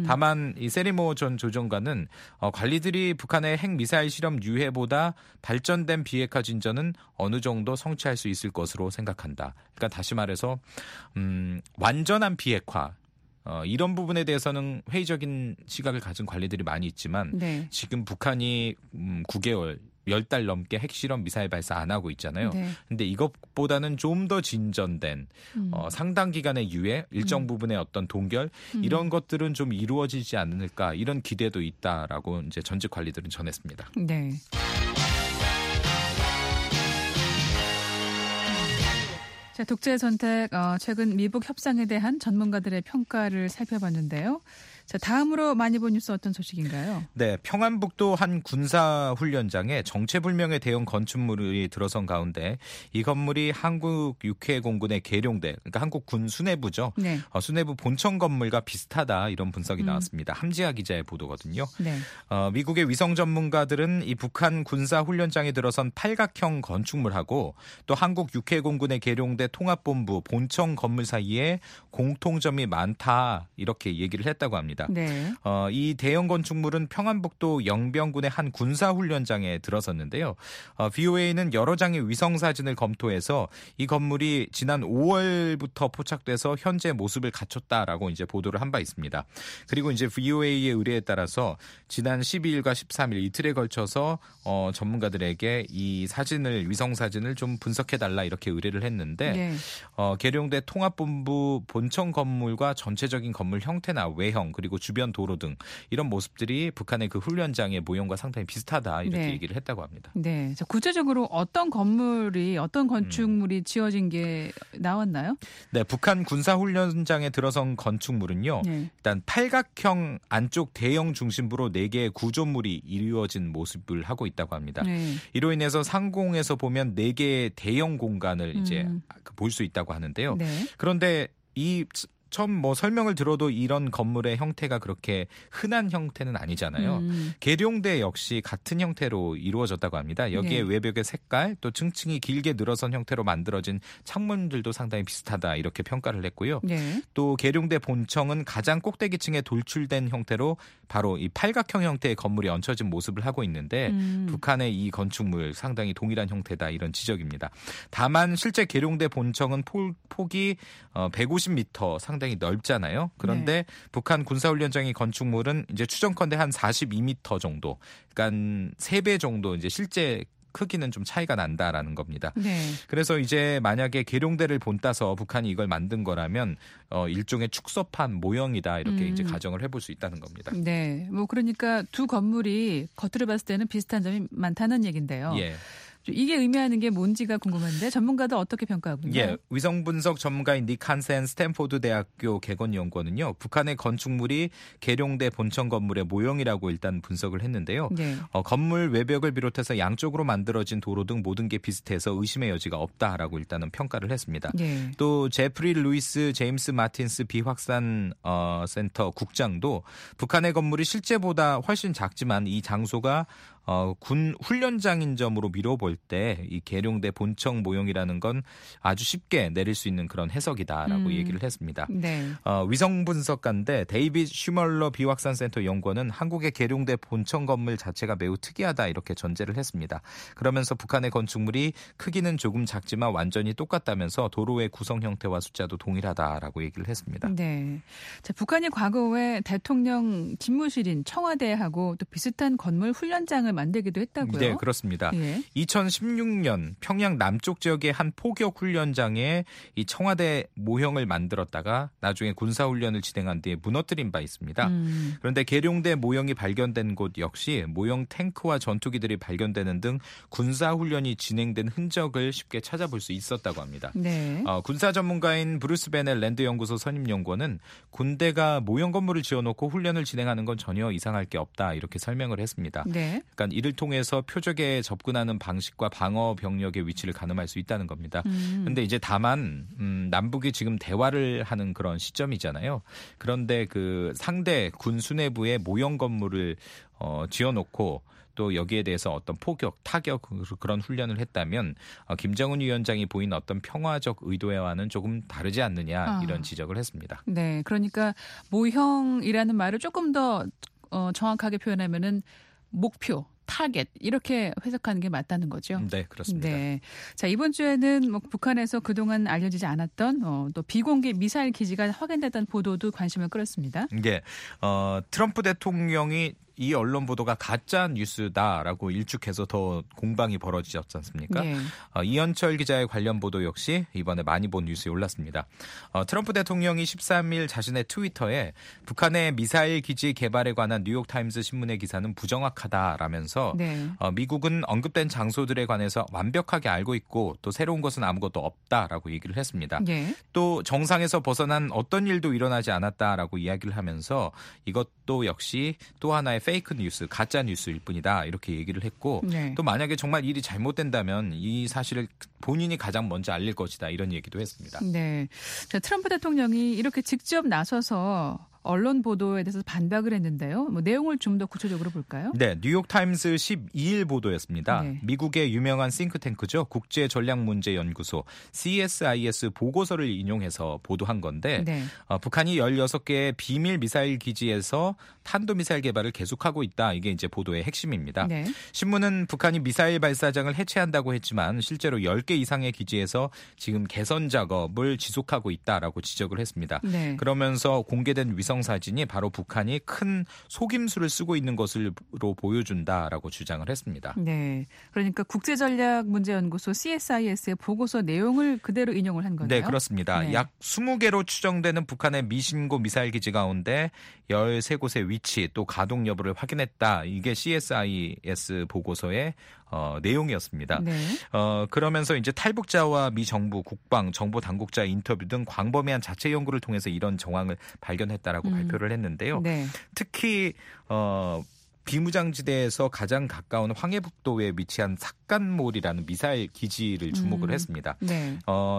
Speaker 7: 다만 이 세리모 전 조정관은 관리들이 북한의 핵미사일 실험 유해보다 발전된 비핵화 진전은 어느 정도 성취할 수 있을 것으로 생각한다. 그러니까 다시 말해서 완전한 비핵화 이런 부분에 대해서는 회의적인 시각을 가진 관리들이 많이 있지만
Speaker 5: 네.
Speaker 7: 지금 북한이 9개월 10달 넘게 핵실험 미사일 발사 안 하고 있잖아요. 근데 이것보다는 좀 더 진전된 상당 기간의 유예, 일정 부분의 어떤 동결 이런 것들은 좀 이루어지지 않을까 이런 기대도 있다라고 이제 전직 관리들은 전했습니다.
Speaker 5: 네. 자, 독재의 선택, 최근 미북 협상에 대한 전문가들의 평가를 살펴봤는데요. 자, 다음으로 많이 본 뉴스 어떤 소식인가요?
Speaker 7: 네, 평안북도 한 군사훈련장에 정체불명의 대형 건축물이 들어선 가운데 이 건물이 한국 육해공군의 계룡대, 그러니까 한국군 수뇌부죠.
Speaker 5: 네.
Speaker 7: 수뇌부 본청 건물과 비슷하다 이런 분석이 나왔습니다. 함지아 기자의 보도거든요.
Speaker 5: 네.
Speaker 7: 미국의 위성 전문가들은 이 북한 군사훈련장에 들어선 팔각형 건축물하고 또 한국 육해공군의 계룡대 통합본부 본청 건물 사이에 공통점이 많다 이렇게 얘기를 했다고 합니다.
Speaker 5: 네.
Speaker 7: 이 대형 건축물은 평안북도 영병군의 한 군사훈련장에 들어섰는데요. VOA는 여러 장의 위성사진을 검토해서 이 건물이 지난 5월부터 포착돼서 현재 모습을 갖췄다라고 이제 보도를 한 바 있습니다. 그리고 이제 VOA의 의뢰에 따라서 지난 12일과 13일 이틀에 걸쳐서 전문가들에게 이 위성사진을 좀 분석해달라 이렇게 의뢰를 했는데
Speaker 5: 네.
Speaker 7: 계룡대 통합본부 본청 건물과 전체적인 건물 형태나 외형 그리고 주변 도로 등 이런 모습들이 북한의 그 훈련장의 모형과 상당히 비슷하다 이렇게
Speaker 5: 네.
Speaker 7: 얘기를 했다고 합니다.
Speaker 5: 네, 자, 구체적으로 어떤 건축물이 지어진 게 나왔나요?
Speaker 7: 네, 북한 군사훈련장에 들어선 건축물은요.
Speaker 5: 네.
Speaker 7: 일단 팔각형 안쪽 대형 중심부로 4개의 구조물이 이루어진 모습을 하고 있다고 합니다.
Speaker 5: 네.
Speaker 7: 이로 인해서 상공에서 보면 4개의 대형 공간을 이제 볼 수 있다고 하는데요.
Speaker 5: 네.
Speaker 7: 그런데 처음 설명을 들어도 이런 건물의 형태가 그렇게 흔한 형태는 아니잖아요. 계룡대 역시 같은 형태로 이루어졌다고 합니다. 여기에
Speaker 5: 네.
Speaker 7: 외벽의 색깔 또 층층이 길게 늘어선 형태로 만들어진 창문들도 상당히 비슷하다 이렇게 평가를 했고요.
Speaker 5: 네.
Speaker 7: 또 계룡대 본청은 가장 꼭대기층에 돌출된 형태로 바로 이 팔각형 형태의 건물이 얹혀진 모습을 하고 있는데 북한의 이 건축물 상당히 동일한 형태다 이런 지적입니다. 다만 실제 계룡대 본청은 폭이 150m 상당히 넓잖아요. 그런데
Speaker 5: 네.
Speaker 7: 북한 군사훈련장의 건축물은 이제 추정컨대 한 42m 정도, 그러니까 3배 정도 이제 실제 크기는 좀 차이가 난다라는 겁니다.
Speaker 5: 네.
Speaker 7: 그래서 이제 만약에 계룡대를 본따서 북한이 이걸 만든 거라면 일종의 축소판 모형이다 이렇게 이제 가정을 해볼 수 있다는 겁니다.
Speaker 5: 네, 그러니까 두 건물이 겉으로 봤을 때는 비슷한 점이 많다는 얘긴데요.
Speaker 7: 예.
Speaker 5: 이게 의미하는 게 뭔지가 궁금한데 전문가들 어떻게 평가하고 있나요?
Speaker 7: 예, 위성분석 전문가인 닉 한센 스탠포드 대학교 개건연구원은요. 북한의 건축물이 계룡대 본청 건물의 모형이라고 일단 분석을 했는데요.
Speaker 5: 네.
Speaker 7: 건물 외벽을 비롯해서 양쪽으로 만들어진 도로 등 모든 게 비슷해서 의심의 여지가 없다라고 일단은 평가를 했습니다.
Speaker 5: 네.
Speaker 7: 또 제프리 루이스 제임스 마틴스 비확산 센터 국장도 북한의 건물이 실제보다 훨씬 작지만 이 장소가 군 훈련장인 점으로 미뤄볼 때 이 계룡대 본청 모형이라는 건 아주 쉽게 내릴 수 있는 그런 해석이다라고 얘기를 했습니다.
Speaker 5: 네.
Speaker 7: 위성 분석가인데 데이빗 슈멀러 비확산센터 연구원은 한국의 계룡대 본청 건물 자체가 매우 특이하다 이렇게 전제를 했습니다. 그러면서 북한의 건축물이 크기는 조금 작지만 완전히 똑같다면서 도로의 구성 형태와 숫자도 동일하다라고 얘기를 했습니다.
Speaker 5: 네. 자, 북한이 과거에 대통령 집무실인 청와대하고 또 비슷한 건물 훈련장을 만들기도 했다고요?
Speaker 7: 네, 그렇습니다.
Speaker 5: 예.
Speaker 7: 2016년 평양 남쪽 지역의 한 포격 훈련장에 이 청와대 모형을 만들었다가 나중에 군사훈련을 진행한 뒤에 무너뜨린 바 있습니다. 그런데 계룡대 모형이 발견된 곳 역시 모형 탱크와 전투기들이 발견되는 등 군사훈련이 진행된 흔적을 쉽게 찾아볼 수 있었다고 합니다.
Speaker 5: 네.
Speaker 7: 군사 전문가인 브루스 베넬 랜드 연구소 선임 연구원은 군대가 모형 건물을 지어놓고 훈련을 진행하는 건 전혀 이상할 게 없다 이렇게 설명을 했습니다.
Speaker 5: 네.
Speaker 7: 그러니까 이를 통해서 표적에 접근하는 방식과 방어 병력의 위치를 가늠할 수 있다는 겁니다. 그런데 이제 다만 남북이 지금 대화를 하는 그런 시점이잖아요. 그런데 그 상대 군 수뇌부의 모형 건물을 지어놓고 또 여기에 대해서 어떤 포격, 타격 그런 훈련을 했다면 김정은 위원장이 보인 어떤 평화적 의도와는 조금 다르지 않느냐 이런 지적을 했습니다.
Speaker 5: 네, 그러니까 모형이라는 말을 조금 더 정확하게 표현하면은 목표, 타겟 이렇게 해석하는 게 맞다는 거죠.
Speaker 7: 네, 그렇습니다.
Speaker 5: 네. 자, 이번 주에는 뭐 북한에서 그동안 알려지지 않았던 또 비공개 미사일 기지가 확인됐다는 보도도 관심을 끌었습니다.
Speaker 7: 네, 트럼프 대통령이 이 언론 보도가 가짜 뉴스다라고 일축해서 더 공방이 벌어지지 않습니까?
Speaker 5: 네.
Speaker 7: 이현철 기자의 관련 보도 역시 이번에 많이 본 뉴스에 올랐습니다. 트럼프 대통령이 13일 자신의 트위터에 북한의 미사일 기지 개발에 관한 뉴욕타임스 신문의 기사는 부정확하다라면서
Speaker 5: 네.
Speaker 7: 미국은 언급된 장소들에 관해서 완벽하게 알고 있고 또 새로운 것은 아무것도 없다라고 얘기를 했습니다.
Speaker 5: 네.
Speaker 7: 또 정상에서 벗어난 어떤 일도 일어나지 않았다라고 이야기를 하면서 이것도 역시 또 하나의 페이크 뉴스, 가짜 뉴스일 뿐이다 이렇게 얘기를 했고
Speaker 5: 네.
Speaker 7: 또 만약에 정말 일이 잘못된다면 이 사실을 본인이 가장 먼저 알릴 것이다 이런 얘기도 했습니다.
Speaker 5: 네, 자, 트럼프 대통령이 이렇게 직접 나서서 언론 보도에 대해서 반박을 했는데요. 뭐 내용을 좀 더 구체적으로 볼까요?
Speaker 7: 네, 뉴욕타임스 12일 보도였습니다.
Speaker 5: 네.
Speaker 7: 미국의 유명한 싱크탱크죠. 국제전략문제연구소 CSIS 보고서를 인용해서 보도한 건데
Speaker 5: 네.
Speaker 7: 북한이 16개의 비밀 미사일 기지에서 탄도미사일 개발을 계속하고 있다. 이게 이제 보도의 핵심입니다.
Speaker 5: 네.
Speaker 7: 신문은 북한이 미사일 발사장을 해체한다고 했지만 실제로 10개 이상의 기지에서 지금 개선 작업을 지속하고 있다라고 지적을 했습니다.
Speaker 5: 네.
Speaker 7: 그러면서 공개된 위성 사진이 바로 북한이 큰 속임수를 쓰고 있는 것으로 보여준다라고 주장을 했습니다.
Speaker 5: 네, 그러니까 국제전략문제연구소 CSIS의 보고서 내용을 그대로 인용을 한 거네요.
Speaker 7: 네, 그렇습니다.
Speaker 5: 네.
Speaker 7: 약 20개로 추정되는 북한의 미신고 미사일 기지 가운데 13곳의 위치 또 가동 여부를 확인했다. 이게 CSIS 보고서의 내용이었습니다.
Speaker 5: 네.
Speaker 7: 그러면서 이제 탈북자와 미 정부, 국방, 정보 당국자 인터뷰 등 광범위한 자체 연구를 통해서 이런 정황을 발견했다라고 발표를 했는데요.
Speaker 5: 네.
Speaker 7: 특히 비무장지대에서 가장 가까운 황해북도에 위치한 삭간몰이라는 미사일 기지를 주목을 했습니다.
Speaker 5: 네.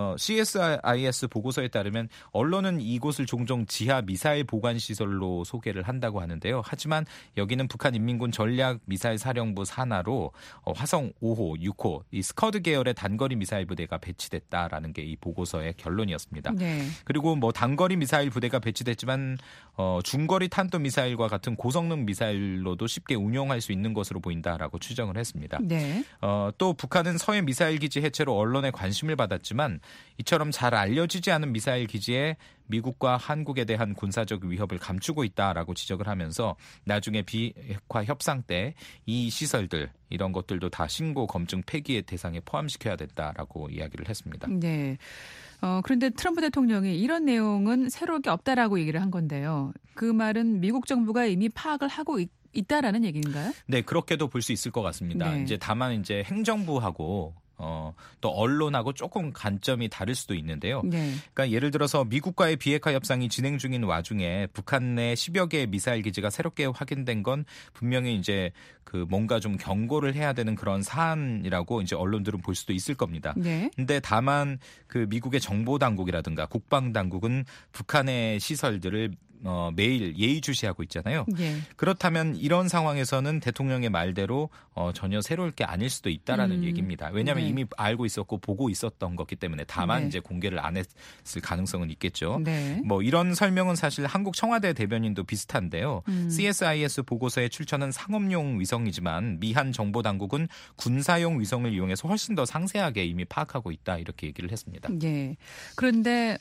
Speaker 7: CSIS 보고서에 따르면 언론은 이곳을 종종 지하 미사일 보관 시설로 소개를 한다고 하는데요. 하지만 여기는 북한 인민군 전략 미사일 사령부 산하로 화성 5호, 6호 이 스커드 계열의 단거리 미사일 부대가 배치됐다라는 게 이 보고서의 결론이었습니다.
Speaker 5: 네.
Speaker 7: 그리고 뭐 단거리 미사일 부대가 배치됐지만 중거리 탄도 미사일과 같은 고성능 미사일로도 쉽게 운용할 수 있는 것으로 보인다라고 추정을 했습니다.
Speaker 5: 네.
Speaker 7: 또 북한은 서해 미사일 기지 해체로 언론의 관심을 받았지만 이처럼 잘 알려지지 않은 미사일 기지에 미국과 한국에 대한 군사적 위협을 감추고 있다라고 지적을 하면서 나중에 비핵화 협상 때 이 시설들 이런 것들도 다 신고 검증 폐기의 대상에 포함시켜야 된다라고 이야기를 했습니다.
Speaker 5: 네. 그런데 트럼프 대통령이 이런 내용은 새로울 게 없다라고 얘기를 한 건데요. 그 말은 미국 정부가 이미 파악을 하고 있다라는 얘기인가요?
Speaker 7: 네, 그렇게도 볼 수 있을 것 같습니다.
Speaker 5: 네.
Speaker 7: 이제 다만 이제 행정부하고 또 언론하고 조금 관점이 다를 수도 있는데요.
Speaker 5: 네.
Speaker 7: 그러니까 예를 들어서 미국과의 비핵화 협상이 진행 중인 와중에 북한 내 10여 개의 미사일 기지가 새롭게 확인된 건 분명히 이제 그 뭔가 좀 경고를 해야 되는 그런 사안이라고 이제 언론들은 볼 수도 있을 겁니다.
Speaker 5: 네.
Speaker 7: 근데 다만 그 미국의 정보 당국이라든가 국방 당국은 북한의 시설들을 매일 예의주시하고 있잖아요.
Speaker 5: 네.
Speaker 7: 그렇다면 이런 상황에서는 대통령의 말대로 전혀 새로울 게 아닐 수도 있다라는 얘기입니다. 왜냐하면
Speaker 5: 네.
Speaker 7: 이미 알고 있었고 보고 있었던 거기 때문에 다만
Speaker 5: 네.
Speaker 7: 이제 공개를 안 했을 가능성은 있겠죠.
Speaker 5: 네.
Speaker 7: 뭐 이런 설명은 사실 한국 청와대 대변인도 비슷한데요. CSIS 보고서의 출처는 상업용 위성이지만 미한 정보 당국은 군사용 위성을 이용해서 훨씬 더 상세하게 이미 파악하고 있다 이렇게 얘기를 했습니다.
Speaker 5: 네. 그런데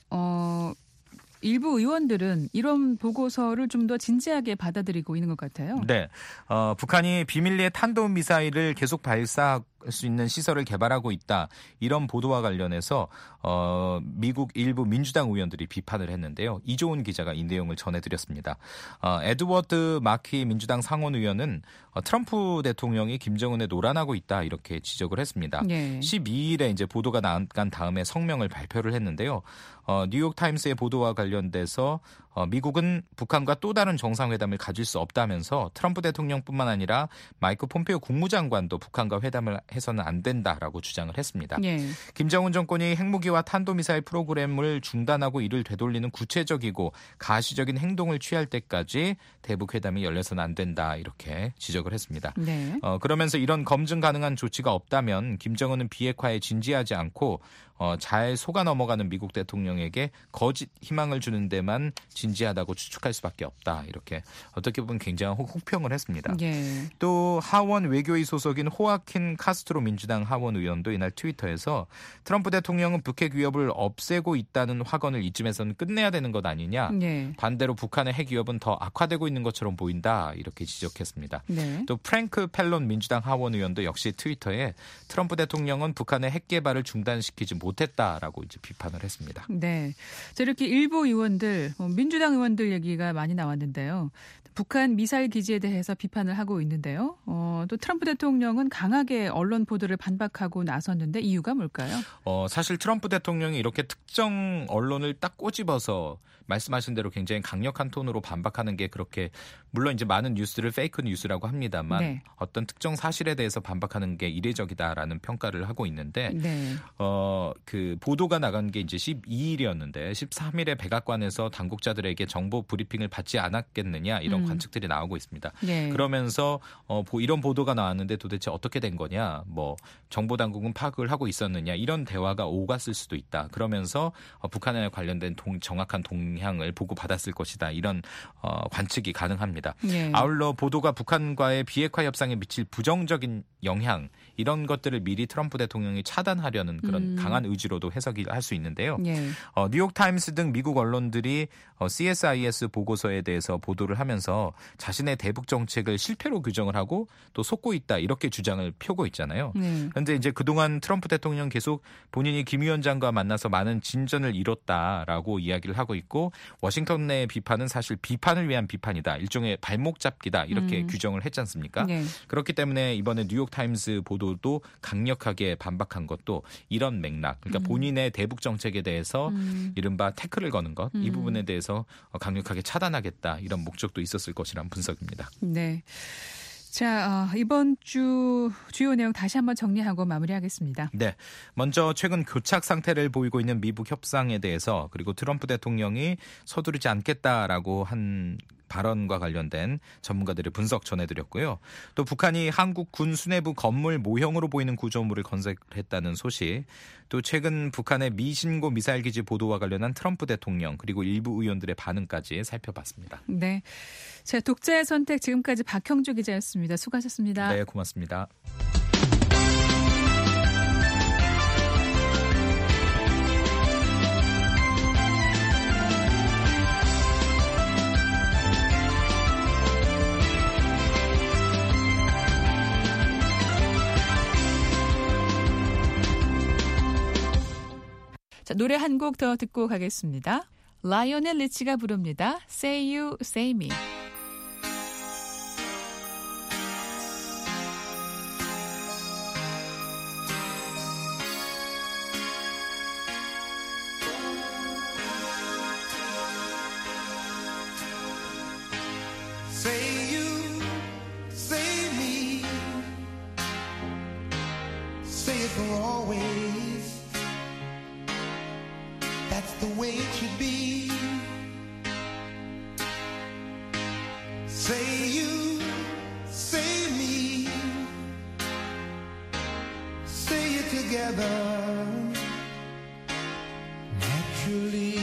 Speaker 5: 일부 의원들은 이런 보고서를 좀 더 진지하게 받아들이고 있는 것 같아요.
Speaker 7: 네, 북한이 비밀리에 탄도미사일을 계속 발사할 수 있는 시설을 개발하고 있다. 이런 보도와 관련해서 미국 일부 민주당 의원들이 비판을 했는데요. 이조은 기자가 이 내용을 전해드렸습니다. 에드워드 마키 민주당 상원 의원은 트럼프 대통령이 김정은에 노란하고 있다 이렇게 지적을 했습니다.
Speaker 5: 네.
Speaker 7: 12일에 이제 보도가 나간 다음에 성명을 발표를 했는데요. 뉴욕타임스의 보도와 관련돼서 미국은 북한과 또 다른 정상회담을 가질 수 없다면서 트럼프 대통령뿐만 아니라 마이크 폼페오 국무장관도 북한과 회담을 해서는 안 된다라고 주장을 했습니다.
Speaker 5: 예.
Speaker 7: 김정은 정권이 핵무기와 탄도미사일 프로그램을 중단하고 이를 되돌리는 구체적이고 가시적인 행동을 취할 때까지 대북 회담이 열려서는 안 된다 이렇게 지적을 했습니다.
Speaker 5: 네.
Speaker 7: 그러면서 이런 검증 가능한 조치가 없다면 김정은은 비핵화에 진지하지 않고 잘 속아 넘어가는 미국 대통령에게 거짓 희망을 주는 데만 진지하다고 추측할 수밖에 없다. 이렇게 어떻게 보면 굉장한 혹평을 했습니다.
Speaker 5: 예.
Speaker 7: 또 하원 외교위 소속인 호아킨 카스트로 민주당 하원 의원도 이날 트위터에서 트럼프 대통령은 북핵 위협을 없애고 있다는 확언을 이쯤에서는 끝내야 되는 것 아니냐.
Speaker 5: 예.
Speaker 7: 반대로 북한의 핵 위협은 더 악화되고 있는 것처럼 보인다. 이렇게 지적했습니다.
Speaker 5: 네.
Speaker 7: 또 프랭크 펠론 민주당 하원 의원도 역시 트위터에 트럼프 대통령은 북한의 핵 개발을 중단시키지 못했다라고 이제 비판을 했습니다.
Speaker 5: 네, 자, 이렇게 일부 의원들, 민주당 의원들 얘기가 많이 나왔는데요. 북한 미사일 기지에 대해서 비판을 하고 있는데요. 또 트럼프 대통령은 강하게 언론 보도를 반박하고 나섰는데 이유가 뭘까요?
Speaker 7: 사실 트럼프 대통령이 이렇게 특정 언론을 딱 꼬집어서 말씀하신 대로 굉장히 강력한 톤으로 반박하는 게 그렇게 물론 이제 많은 뉴스를 페이크 뉴스라고 합니다만
Speaker 5: 네.
Speaker 7: 어떤 특정 사실에 대해서 반박하는 게 이례적이다라는 평가를 하고 있는데
Speaker 5: 네.
Speaker 7: 그 보도가 나간 게 이제 12일이었는데 13일에 백악관에서 당국자들에게 정보 브리핑을 받지 않았겠느냐 이런 관측들이 나오고 있습니다.
Speaker 5: 네.
Speaker 7: 그러면서 이런 보도가 나왔는데 도대체 어떻게 된 거냐, 뭐 정보 당국은 파악을 하고 있었느냐 이런 대화가 오갔을 수도 있다. 그러면서 북한에 관련된 정확한 동향을 보고 받았을 것이다. 이런 관측이 가능합니다.
Speaker 5: 네.
Speaker 7: 아울러 보도가 북한과의 비핵화 협상에 미칠 부정적인 영향 이런 것들을 미리 트럼프 대통령이 차단하려는 그런 강한 의지로도 해석이 할 수 있는데요.
Speaker 5: 네.
Speaker 7: 뉴욕타임스 등 미국 언론들이 CSIS 보고서에 대해서 보도를 하면서 자신의 대북 정책을 실패로 규정을 하고 또 속고 있다 이렇게 주장을 펴고 있잖아요. 그런데 이제 그동안 트럼프 대통령 계속 본인이 김 위원장과 만나서 많은 진전을 이뤘다라고 이야기를 하고 있고 워싱턴 내의 비판은 사실 비판을 위한 비판이다. 일종의 발목 잡기다. 이렇게 규정을 했지 않습니까?
Speaker 5: 네.
Speaker 7: 그렇기 때문에 이번에 뉴욕타임스 보도도 강력하게 반박한 것도 이런 맥락. 그러니까 본인의 대북 정책에 대해서 이른바 태클을 거는 것. 이 부분에 대해서 강력하게 차단하겠다. 이런 목적도 있었을 것이라는 분석입니다.
Speaker 5: 네. 자, 이번 주 주요 내용 다시 한번 정리하고 마무리하겠습니다.
Speaker 7: 네. 먼저 최근 교착 상태를 보이고 있는 미북 협상에 대해서 그리고 트럼프 대통령이 서두르지 않겠다라고 한 발언과 관련된 전문가들의 분석 전해드렸고요. 또 북한이 한국 군 수뇌부 건물 모형으로 보이는 구조물을 건설했다는 소식, 또 최근 북한의 미신고 미사일 기지 보도와 관련한 트럼프 대통령 그리고 일부 의원들의 반응까지 살펴봤습니다.
Speaker 5: 네, 자, 독자의 선택 지금까지 박형주 기자였습니다. 수고하셨습니다.
Speaker 7: 네, 고맙습니다.
Speaker 5: 자, 노래 한 곡 더 듣고 가겠습니다. 라이오넬 리치가 부릅니다. Say You, Say Me.
Speaker 6: Say you, say me, say it for always. That's the way it should be. Say you, say me, say it together naturally.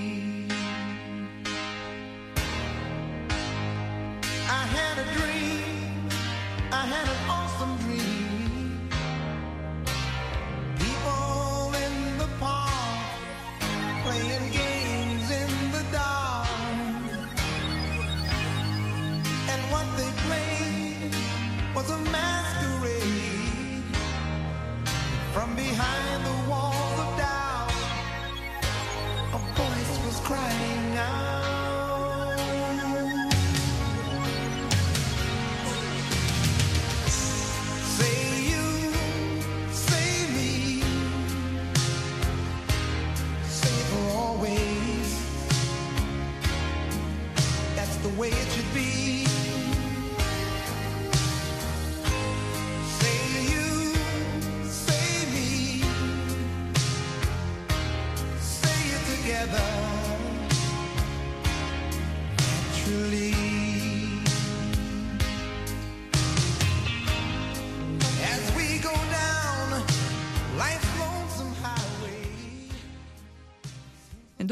Speaker 6: I had a dream, I had an awesome dream. People in the park playing games in the dark, and what they played was a masquerade. From behind the walls of doubt, a voice was crying out. The way it should be. Say you,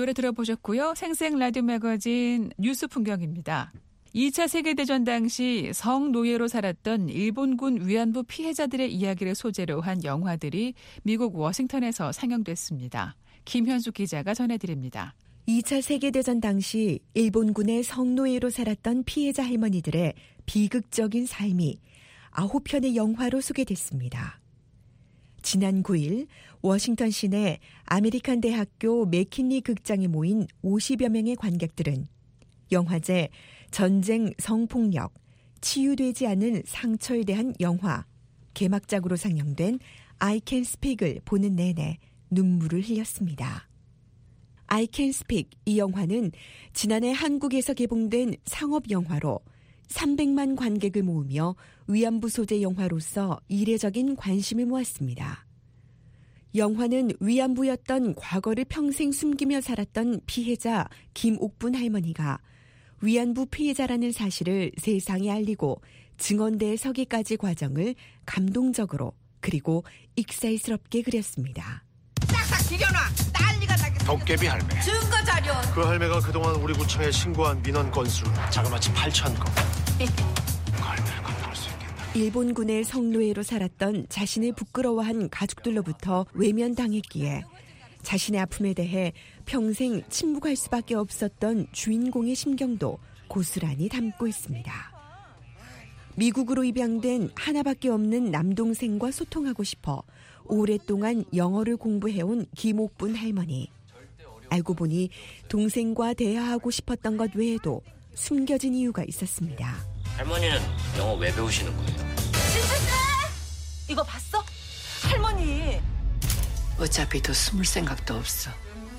Speaker 5: 노래 들어보셨고요. 생생 라디오 매거진 뉴스 풍경입니다. 2차 세계대전 당시 성노예로 살았던 일본군 위안부 피해자들의 이야기를 소재로 한 영화들이 미국 워싱턴에서 상영됐습니다. 김현숙 기자가 전해드립니다.
Speaker 8: 2차 세계대전 당시 일본군의 성노예로 살았던 피해자 할머니들의 비극적인 삶이 9편의 영화로 소개됐습니다. 지난 9일 워싱턴 시내 아메리칸 대학교 맥킨리 극장에 모인 50여 명의 관객들은 영화제 전쟁, 성폭력, 치유되지 않은 상처에 대한 영화 개막작으로 상영된 I Can Speak을 보는 내내 눈물을 흘렸습니다. I Can Speak 이 영화는 지난해 한국에서 개봉된 상업영화로 300만 관객을 모으며 위안부 소재 영화로서 이례적인 관심을 모았습니다. 영화는 위안부였던 과거를 평생 숨기며 살았던 피해자 김옥분 할머니가 위안부 피해자라는 사실을 세상에 알리고 증언대에 서기까지 과정을 감동적으로 그리고 익살스럽게 그렸습니다.
Speaker 9: 싹싹 비벼놔! 난리가 나겠어.
Speaker 10: 도깨비 할매.
Speaker 9: 증거 자료.
Speaker 10: 그 할매가 그동안 우리 구청에 신고한 민원 건수 자그마치 8,000건. 그 할매를 감당할 수 있겠나.
Speaker 8: 일본군의 성노예로 살았던 자신을 부끄러워한 가족들로부터 외면당했기에 자신의 아픔에 대해 평생 침묵할 수밖에 없었던 주인공의 심경도 고스란히 담고 있습니다. 미국으로 입양된 하나밖에 없는 남동생과 소통하고 싶어 오랫동안 영어를 공부해온 김옥분 할머니. 알고 보니 동생과 대화하고 싶었던 것 외에도 숨겨진 이유가 있었습니다.
Speaker 11: 할머니는 영어 왜 배우시는 거예요?
Speaker 9: 진짜네! 이거 봤어? 할머니!
Speaker 12: 어차피 더 숨을 생각도 없어.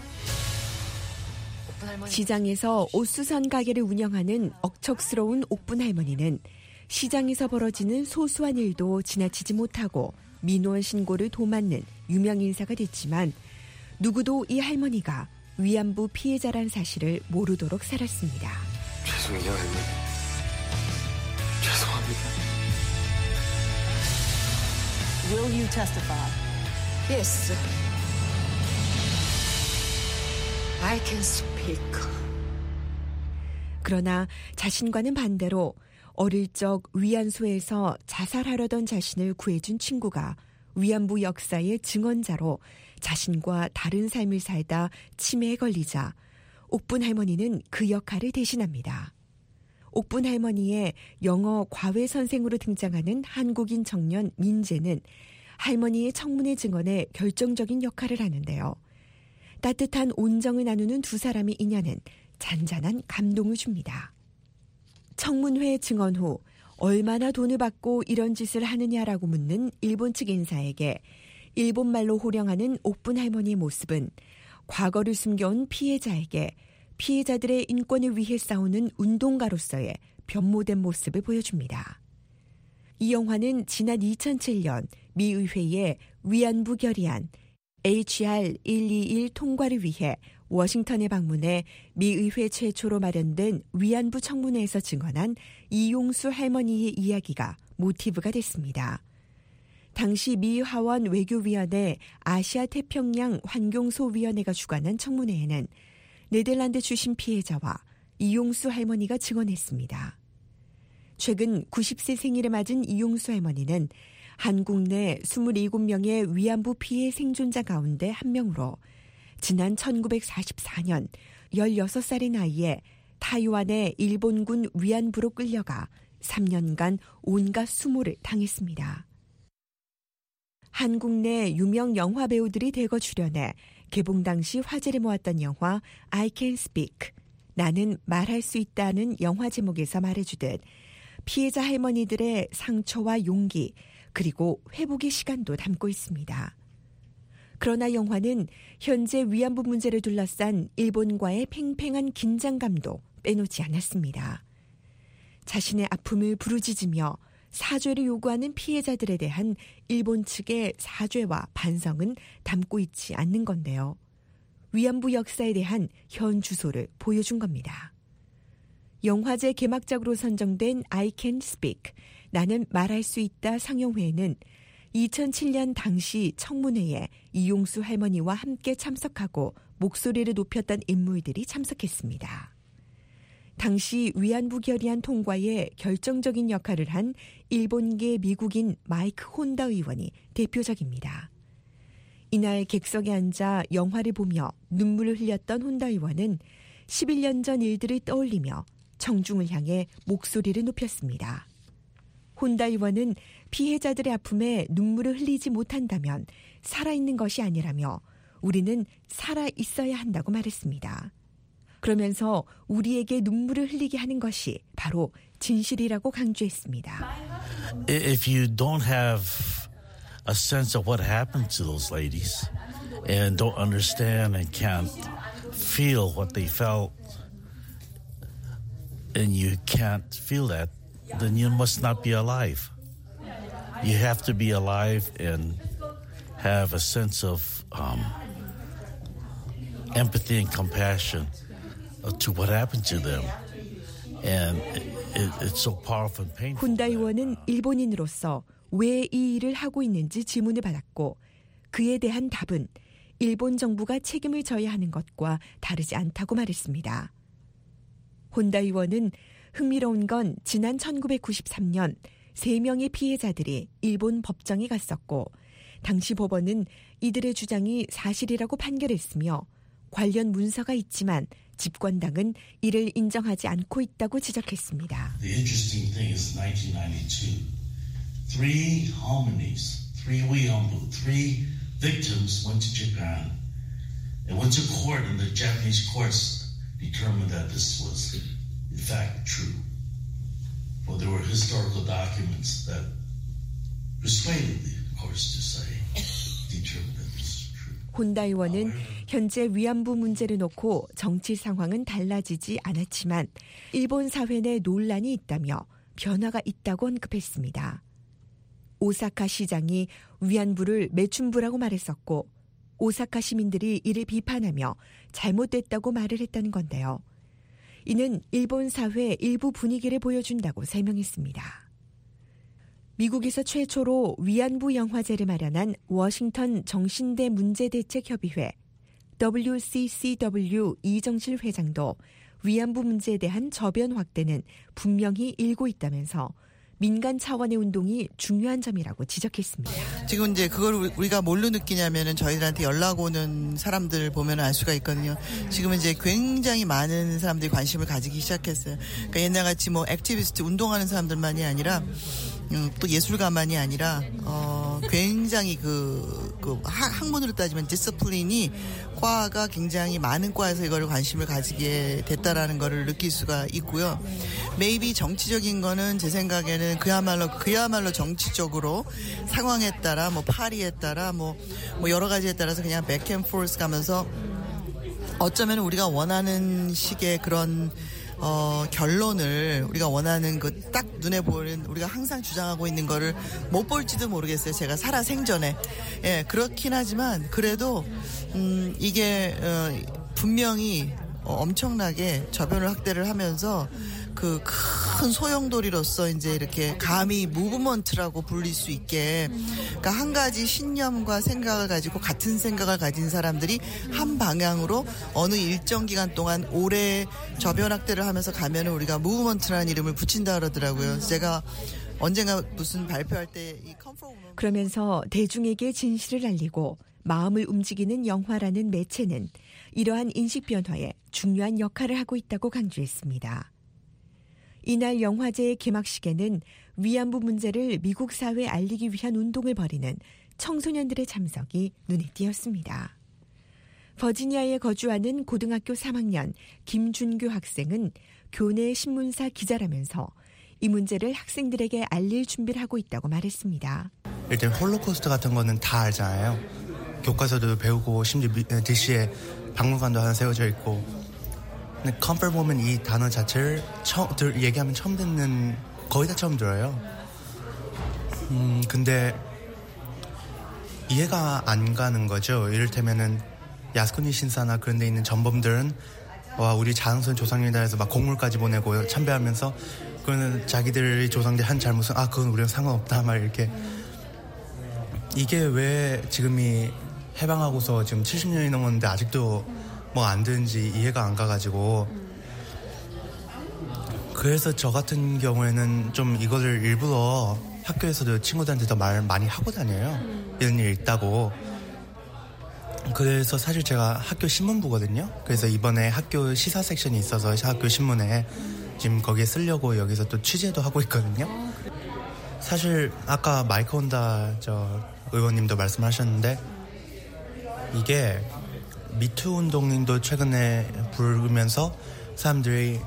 Speaker 8: 시장에서 옷수선 가게를 운영하는 억척스러운 옥분 할머니는 시장에서 벌어지는 소소한 일도 지나치지 못하고 민원 신고를 도맡는 유명 인사가 됐지만 누구도 이 할머니가 위안부 피해자란 사실을 모르도록 살았습니다.
Speaker 10: 죄송해요, 할머니. 죄송합니다.
Speaker 9: Will you testify?
Speaker 12: Yes. I can speak.
Speaker 8: 그러나 자신과는 반대로 어릴 적 위안소에서 자살하려던 자신을 구해준 친구가 위안부 역사의 증언자로 자신과 다른 삶을 살다 치매에 걸리자 옥분 할머니는 그 역할을 대신합니다. 옥분 할머니의 영어 과외 선생으로 등장하는 한국인 청년 민재는 할머니의 청문회 증언에 결정적인 역할을 하는데요. 따뜻한 온정을 나누는 두 사람의 인연은 잔잔한 감동을 줍니다. 청문회 증언 후 얼마나 돈을 받고 이런 짓을 하느냐라고 묻는 일본 측 인사에게 일본말로 호령하는 옥분 할머니의 모습은 과거를 숨겨온 피해자에게 피해자들의 인권을 위해 싸우는 운동가로서의 변모된 모습을 보여줍니다. 이 영화는 지난 2007년 미 의회의 위안부 결의안 HR 121 통과를 위해 워싱턴에 방문해 미 의회 최초로 마련된 위안부 청문회에서 증언한 이용수 할머니의 이야기가 모티브가 됐습니다. 당시 미 하원 외교위원회 아시아 태평양 환경소위원회가 주관한 청문회에는 네덜란드 출신 피해자와 이용수 할머니가 증언했습니다. 최근 90세 생일을 맞은 이용수 할머니는 한국 내 27명의 위안부 피해 생존자 가운데 한 명으로 지난 1944년 16살의 나이에 타이완의 일본군 위안부로 끌려가 3년간 온갖 수모를 당했습니다. 한국 내 유명 영화 배우들이 대거 출연해 개봉 당시 화제를 모았던 영화 I Can Speak, 나는 말할 수 있다는 영화 제목에서 말해주듯 피해자 할머니들의 상처와 용기 그리고 회복의 시간도 담고 있습니다. 그러나 영화는 현재 위안부 문제를 둘러싼 일본과의 팽팽한 긴장감도 빼놓지 않았습니다. 자신의 아픔을 부르짖으며 사죄를 요구하는 피해자들에 대한 일본 측의 사죄와 반성은 담고 있지 않는 건데요. 위안부 역사에 대한 현 주소를 보여준 겁니다. 영화제 개막작으로 선정된 I Can Speak, 나는 말할 수 있다 상영회에는 2007년 당시 청문회에 이용수 할머니와 함께 참석하고 목소리를 높였던 인물들이 참석했습니다. 당시 위안부 결의안 통과에 결정적인 역할을 한 일본계 미국인 마이크 혼다 의원이 대표적입니다. 이날 객석에 앉아 영화를 보며 눈물을 흘렸던 혼다 의원은 11년 전 일들을 떠올리며 청중을 향해 목소리를 높였습니다. 혼다 의원은 피해자들의 아픔에 눈물을 흘리지 못한다면 살아있는 것이 아니라며 우리는 살아있어야 한다고 말했습니다. 그러면서 우리에게 눈물을 흘리게 하는 것이 바로 진실이라고 강조했습니다.
Speaker 13: If you don't have a sense of what happened to those ladies and don't understand and can't feel what they felt and you can't feel that, then you must not be alive. You have to be alive and have a sense of empathy and compassion to what happened to them. And it's so powerful and painful.
Speaker 8: 혼다 의원은 일본인으로서 왜 이 일을 하고 있는지 질문을 받았고 그에 대한 답은 일본 정부가 책임을 져야 하는 것과 다르지 않다고 말했습니다. 혼다 의원은 흥미로운 건 지난 1993년 3명의 피해자들이 일본 법정에 갔었고 당시 법원은 이들의 주장이 사실이라고 판결했으며 관련 문서가 있지만 집권당은 이를 인정하지 않고 있다고 지적했습니다.
Speaker 13: The interesting thing is 1992. 3 hominies, 3 Wianbu, 3 victims went to Japan and went to court, and the Japanese courts determined that this was in fact true. Well, there were historical documents that persuaded the courts to say, determined that this is true.
Speaker 8: 혼다 의원은 현재 위안부 문제를 놓고 정치 상황은 달라지지 않았지만 일본 사회 내 논란이 있다며 변화가 있다고 언급했습니다. 오사카 시장이 위안부를 매춘부라고 말했었고 오사카 시민들이 이를 비판하며 잘못됐다고 말을 했다는 건데요. 이는 일본 사회 일부 분위기를 보여준다고 설명했습니다. 미국에서 최초로 위안부 영화제를 마련한 워싱턴 정신대 문제대책협의회 WCCW 이정실 회장도 위안부 문제에 대한 저변 확대는 분명히 일고 있다면서 민간 차원의 운동이 중요한 점이라고 지적했습니다.
Speaker 14: 지금 이제 그걸 우리가 뭘로 느끼냐면은 저희들한테 연락 오는 사람들 보면 알 수가 있거든요. 지금 이제 굉장히 많은 사람들이 관심을 가지기 시작했어요. 그러니까 옛날같이 뭐 액티비스트 운동하는 사람들만이 아니라 또 예술가만이 아니라 굉장히 학문으로 따지면 디스플린이 과가 굉장히 많은 과에서 이거를 관심을 가지게 됐다라는 거를 느낄 수가 있고요. maybe 정치적인 거는 제 생각에는 그야말로 정치적으로 상황에 따라 뭐 파리에 따라 뭐 여러 가지에 따라서 그냥 백앤포스 가면서 어쩌면 우리가 원하는 식의 그런 결론을 우리가 원하는 그 딱 눈에 보이는 우리가 항상 주장하고 있는 거를 못 볼지도 모르겠어요. 제가 살아 생전에. 예, 그렇긴 하지만 그래도 이게 분명히 엄청나게 저변을 확대를 하면서 그 큰 소용돌이로서 이제 이렇게 감히 무브먼트라고 불릴 수 있게 그러니까 한 가지 신념과 생각을 가지고 같은 생각을 가진 사람들이 한 방향으로 어느 일정 기간 동안 오래 저변 확대를 하면서 가면은 우리가 무브먼트라는 이름을 붙인다 그러더라고요. 제가 언젠가 무슨 발표할 때 이
Speaker 8: 그러면서 대중에게 진실을 알리고 마음을 움직이는 영화라는 매체는 이러한 인식 변화에 중요한 역할을 하고 있다고 강조했습니다. 이날 영화제의 개막식에는 위안부 문제를 미국 사회에 알리기 위한 운동을 벌이는 청소년들의 참석이 눈에 띄었습니다. 버지니아에 거주하는 고등학교 3학년 김준규 학생은 교내 신문사 기자라면서 이 문제를 학생들에게 알릴 준비를 하고 있다고 말했습니다.
Speaker 15: 일단 홀로코스트 같은 거는 다 알잖아요. 교과서도 배우고 심지어 DC에 박물관도 하나 세워져 있고 근데 comfort woman 이 단어 자체를 얘기하면 처음 듣는 거의 다 처음 들어요. 근데 이해가 안 가는 거죠. 이를테면은 야스쿠니 신사나 그런 데 있는 전범들은 와 우리 자랑스러운 조상이다 해서 막 공물까지 보내고 참배하면서 그거는 자기들의 조상들 한 잘못은 그건 우리랑 상관없다 막 이렇게 이게 왜 지금이 해방하고서 지금 70년이 넘었는데 아직도 뭐 안 되는지 이해가 안 가가지고 그래서 저 같은 경우에는 좀 이거를 일부러 학교에서도 친구들한테 더 말 많이 하고 다녀요. 이런 일 있다고. 그래서 사실 제가 학교 신문부거든요. 그래서 이번에 학교 시사 섹션이 있어서 학교 신문에 지금 거기에 쓰려고 여기서 또 취재도 하고 있거든요. 사실 아까 마이크 혼다 저 의원님도 말씀하셨는데 이게 미투 운동님도 최근에 부르면서 사람들이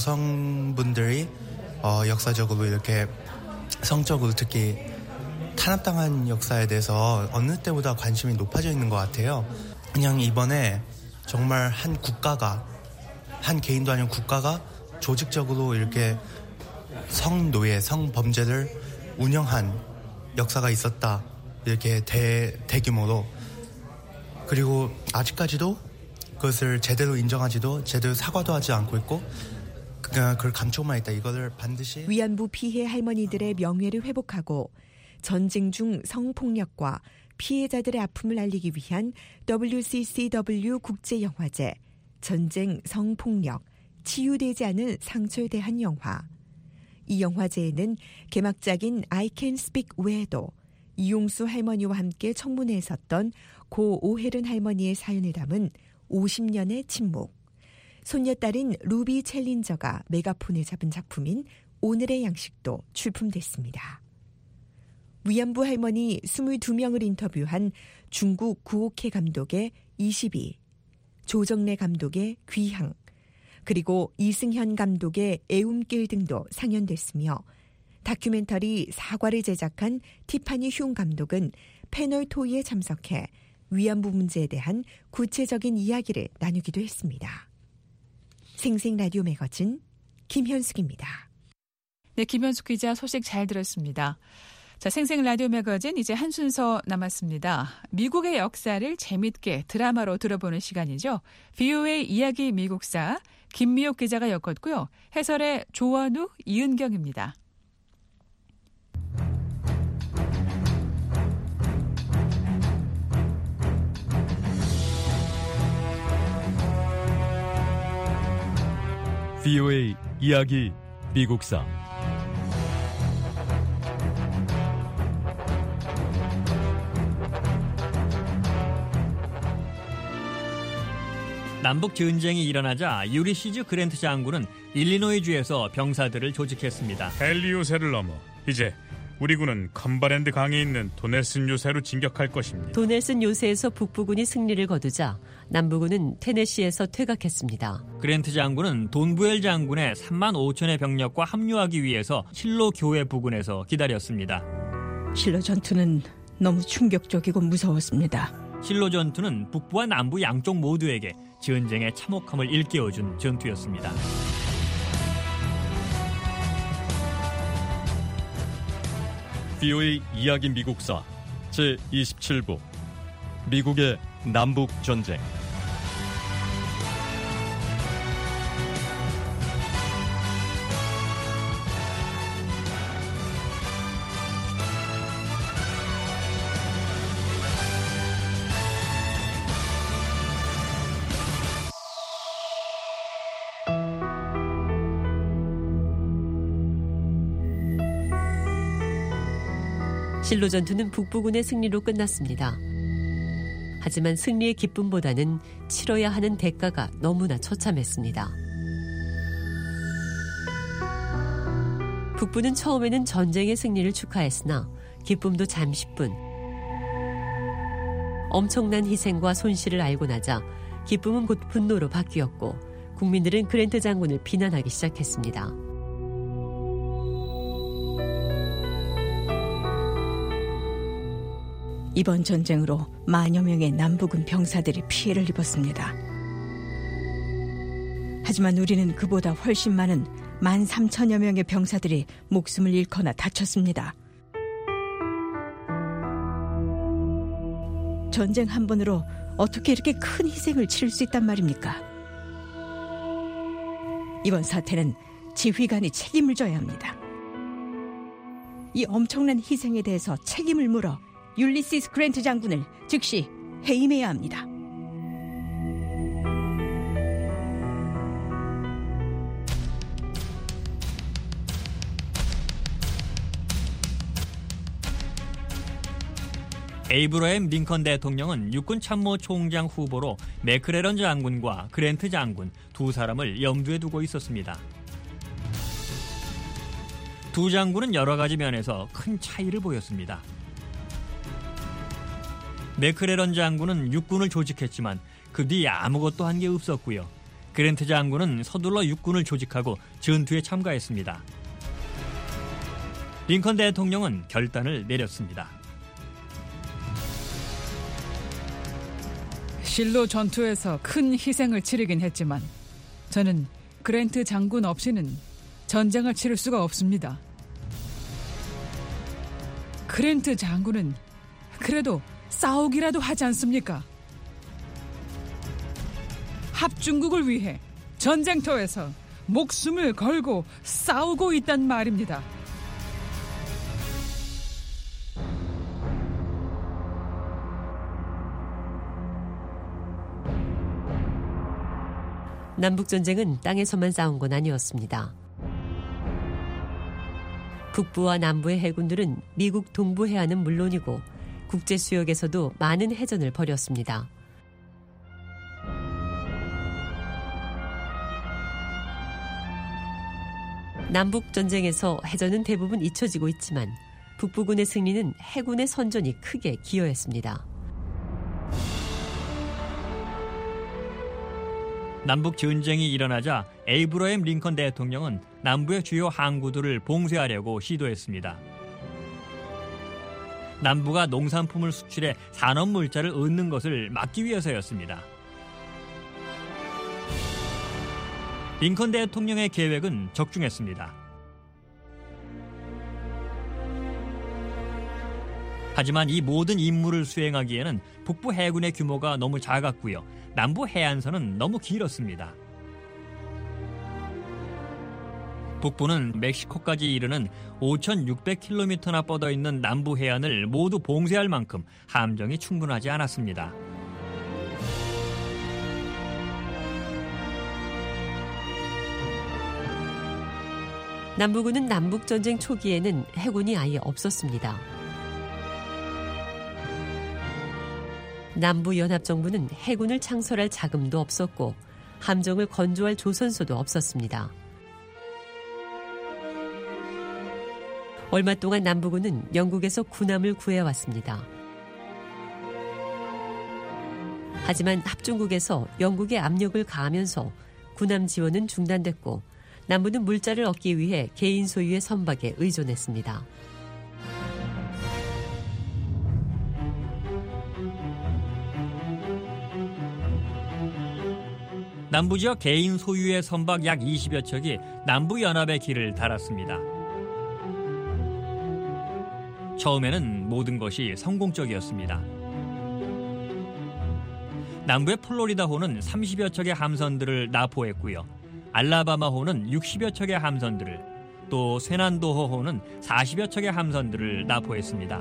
Speaker 15: 여성분들이 역사적으로 이렇게 성적으로 특히 탄압당한 역사에 대해서 어느 때보다 관심이 높아져 있는 것 같아요. 그냥 이번에 정말 한 국가가 한 개인도 아니고 국가가 조직적으로 이렇게 성노예, 성범죄를 운영한 역사가 있었다. 이렇게 대규모로. 그리고 아직까지도 그것을 제대로 인정하지도 제대로 사과도 하지 않고 있고 그냥 그걸 감추고만 있다. 이거를 반드시
Speaker 8: 위안부 피해 할머니들의 명예를 회복하고 전쟁 중 성폭력과 피해자들의 아픔을 알리기 위한 WCCW 국제영화제 전쟁, 성폭력, 치유되지 않은 상처에 대한 영화. 이 영화제에는 개막작인 I Can Speak 외에도 이용수 할머니와 함께 청문회에 섰던 고 오혜른 할머니의 사연을 담은 50년의 침묵, 손녀딸인 루비 챌린저가 메가폰을 잡은 작품인 오늘의 양식도 출품됐습니다. 위안부 할머니 22명을 인터뷰한 중국 구옥회 감독의 22, 조정래 감독의 귀향, 그리고 이승현 감독의 애움길 등도 상연됐으며 다큐멘터리 사과를 제작한 티파니 흉 감독은 패널 토의에 참석해 위안부 문제에 대한 구체적인 이야기를 나누기도 했습니다. 생생 라디오 매거진 김현숙입니다.
Speaker 5: 네, 김현숙 기자 소식 잘 들었습니다. 자, 생생 라디오 매거진 이제 한 순서 남았습니다. 미국의 역사를 재밌게 드라마로 들어보는 시간이죠. VOA 이야기 미국사 김미옥 기자가 엮었고요. 해설의 조원우, 이은경입니다.
Speaker 16: VOA 이야기 미국사
Speaker 17: 남북 전쟁이 일어나자 유리시즈 그랜트 장군은 일리노이주에서 병사들을 조직했습니다.
Speaker 18: 헨리 요새를 넘어 이제 우리 군은 컴버랜드 강에 있는 도넬슨 요새로 진격할 것입니다.
Speaker 19: 도넬슨 요새에서 북부군이 승리를 거두자 남부군은 테네시에서 퇴각했습니다.
Speaker 17: 그랜트 장군은 돈부엘 장군의 3만 5천의 병력과 합류하기 위해서 실로 교회 부근에서 기다렸습니다.
Speaker 20: 실로 전투는 너무 충격적이고 무서웠습니다.
Speaker 17: 실로 전투는 북부와 남부 양쪽 모두에게 전쟁의 참혹함을 일깨워준 전투였습니다.
Speaker 16: VOA 이야기 미국사 제27부 미국의 남북전쟁.
Speaker 19: 실로 전투는 북부군의 승리로 끝났습니다. 하지만 승리의 기쁨보다는 치러야 하는 대가가 너무나 처참했습니다. 북부는 처음에는 전쟁의 승리를 축하했으나 기쁨도 잠시뿐. 엄청난 희생과 손실을 알고 나자 기쁨은 곧 분노로 바뀌었고 국민들은 그랜트 장군을 비난하기 시작했습니다.
Speaker 20: 이번 전쟁으로 만여 명의 남부군 병사들이 피해를 입었습니다. 하지만 우리는 그보다 훨씬 많은 13,000여 명의 병사들이 목숨을 잃거나 다쳤습니다. 전쟁 한 번으로 어떻게 이렇게 큰 희생을 치를 수 있단 말입니까? 이번 사태는 지휘관이 책임을 져야 합니다. 이 엄청난 희생에 대해서 책임을 물어 율리시스 그랜트 장군을 즉시 해임해야 합니다.
Speaker 17: 에이브러햄 링컨 대통령은 육군 참모총장 후보로 맥크레런 장군과 그랜트 장군 두 사람을 염두에 두고 있었습니다. 두 장군은 여러 가지 면에서 큰 차이를 보였습니다. 맥크레런 장군은 육군을 조직했지만 그 뒤 아무것도 한 게 없었고요. 그랜트 장군은 서둘러 육군을 조직하고 전투에 참가했습니다. 링컨 대통령은 결단을 내렸습니다.
Speaker 5: 실로 전투에서 큰 희생을 치르긴 했지만 저는 그랜트 장군 없이는 전쟁을 치를 수가 없습니다. 그랜트 장군은 그래도 싸우기라도 하지 않습니까? 합중국을 위해 전쟁터에서 목숨을 걸고 싸우고 있단 말입니다.
Speaker 19: 남북전쟁은 땅에서만 싸운 건 아니었습니다. 북부와 남부의 해군들은 미국 동부 해안은 물론이고 국제 수역에서도 많은 해전을 벌였습니다. 남북전쟁에서 해전은 대부분 잊혀지고 있지만 북부군의 승리는 해군의 선전이 크게 기여했습니다.
Speaker 17: 남북 전쟁이 일어나자 에이브러햄 링컨 대통령은 남부의 주요 항구들을 봉쇄하려고 시도했습니다. 남부가 농산품을 수출해 산업 물자를 얻는 것을 막기 위해서였습니다. 링컨 대통령의 계획은 적중했습니다. 하지만 이 모든 임무를 수행하기에는 북부 해군의 규모가 너무 작았고요. 남부 해안선은 너무 길었습니다. 북부는 멕시코까지 이르는 5,600km나 뻗어 있는 남부 해안을 모두 봉쇄할 만큼 함정이 충분하지 않았습니다.
Speaker 19: 남부군은 남북전쟁 초기에는 해군이 아예 없었습니다. 남부연합정부는 해군을 창설할 자금도 없었고 함정을 건조할 조선소도 없었습니다. 얼마 동안 남부군은 영국에서 군함을 구해왔습니다. 하지만 합중국에서 영국에 압력을 가하면서 군함 지원은 중단됐고 남부는 물자를 얻기 위해 개인 소유의 선박에 의존했습니다.
Speaker 17: 남부 지역 개인 소유의 선박 약 20여 척이 남부연합의 길을 달았습니다. 처음에는 모든 것이 성공적이었습니다. 남부의 플로리다호는 30여 척의 함선들을 납포했고요. 알라바마호는 60여 척의 함선들을, 또 쇠난도호호는 40여 척의 함선들을 납포했습니다.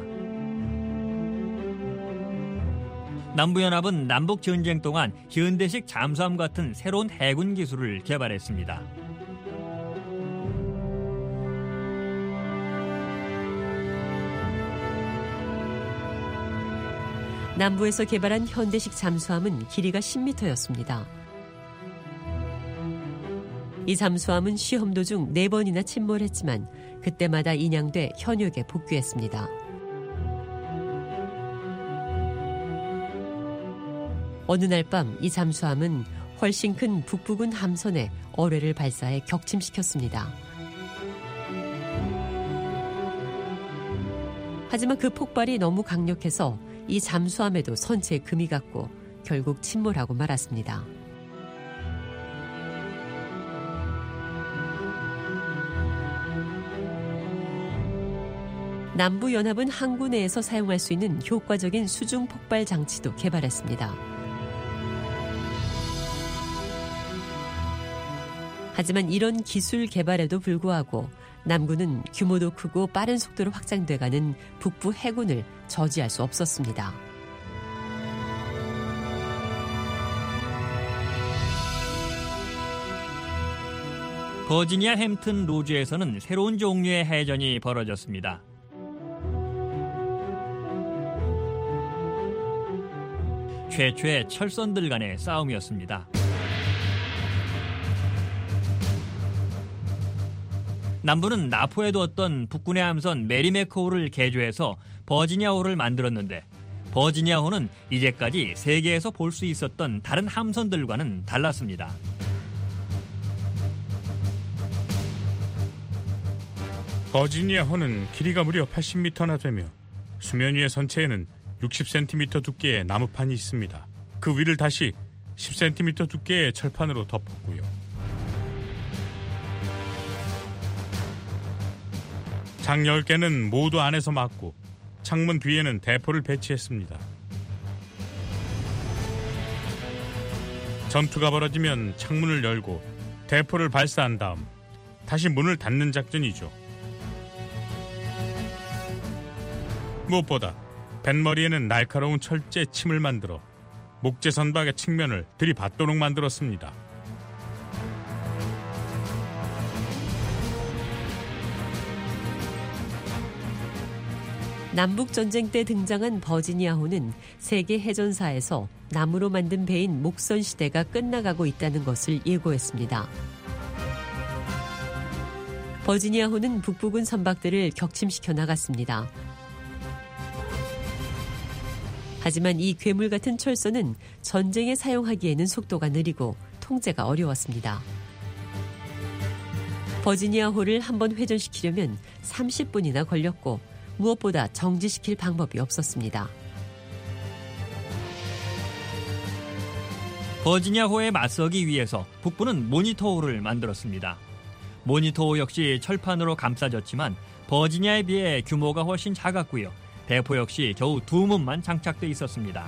Speaker 17: 남부연합은 남북전쟁 동안 현대식 잠수함 같은 새로운 해군 기술을 개발했습니다.
Speaker 19: 남부에서 개발한 현대식 잠수함은 길이가 10m였습니다. 이 잠수함은 시험 도중 4번이나 침몰했지만 그때마다 인양돼 현역에 복귀했습니다. 어느 날 밤 이 잠수함은 훨씬 큰 북부군 함선에 어뢰를 발사해 격침시켰습니다. 하지만 그 폭발이 너무 강력해서 이 잠수함에도 선체에 금이 갔고 결국 침몰하고 말았습니다. 남부연합은 항구 내에서 사용할 수 있는 효과적인 수중 폭발 장치도 개발했습니다. 하지만 이런 기술 개발에도 불구하고 남군은 규모도 크고 빠른 속도로 확장돼가는 북부 해군을 저지할 수 없었습니다.
Speaker 17: 버지니아 햄튼 로즈에서는 새로운 종류의 해전이 벌어졌습니다. 최초의 철선들 간의 싸움이었습니다. 남부는 나포에 두었던 북군의 함선 메리메크호를 개조해서 버지니아호를 만들었는데 버지니아호는 이제까지 세계에서 볼 수 있었던 다른 함선들과는 달랐습니다.
Speaker 18: 버지니아호는 길이가 무려 80m나 되며 수면 위의 선체에는 60cm 두께의 나무판이 있습니다. 그 위를 다시 10cm 두께의 철판으로 덮었고요. 장 10개는 모두 안에서 막고 창문 뒤에는 대포를 배치했습니다. 전투가 벌어지면 창문을 열고 대포를 발사한 다음 다시 문을 닫는 작전이죠. 무엇보다 뱃머리에는 날카로운 철제 침을 만들어 목재 선박의 측면을 들이받도록 만들었습니다.
Speaker 19: 남북전쟁 때 등장한 버지니아호는 세계 해전사에서 나무로 만든 배인 목선 시대가 끝나가고 있다는 것을 예고했습니다. 버지니아호는 북부군 선박들을 격침시켜 나갔습니다. 하지만 이 괴물 같은 철선은 전쟁에 사용하기에는 속도가 느리고 통제가 어려웠습니다. 버지니아호를 한번 회전시키려면 30분이나 걸렸고 무엇보다 정지시킬 방법이 없었습니다.
Speaker 17: 버지니아호에 맞서기 위해서 북부는 모니터호를 만들었습니다. 모니터호 역시 철판으로 감싸졌지만 버지니아에 비해 규모가 훨씬 작았고요. 대포 역시 겨우 2문만 장착돼 있었습니다.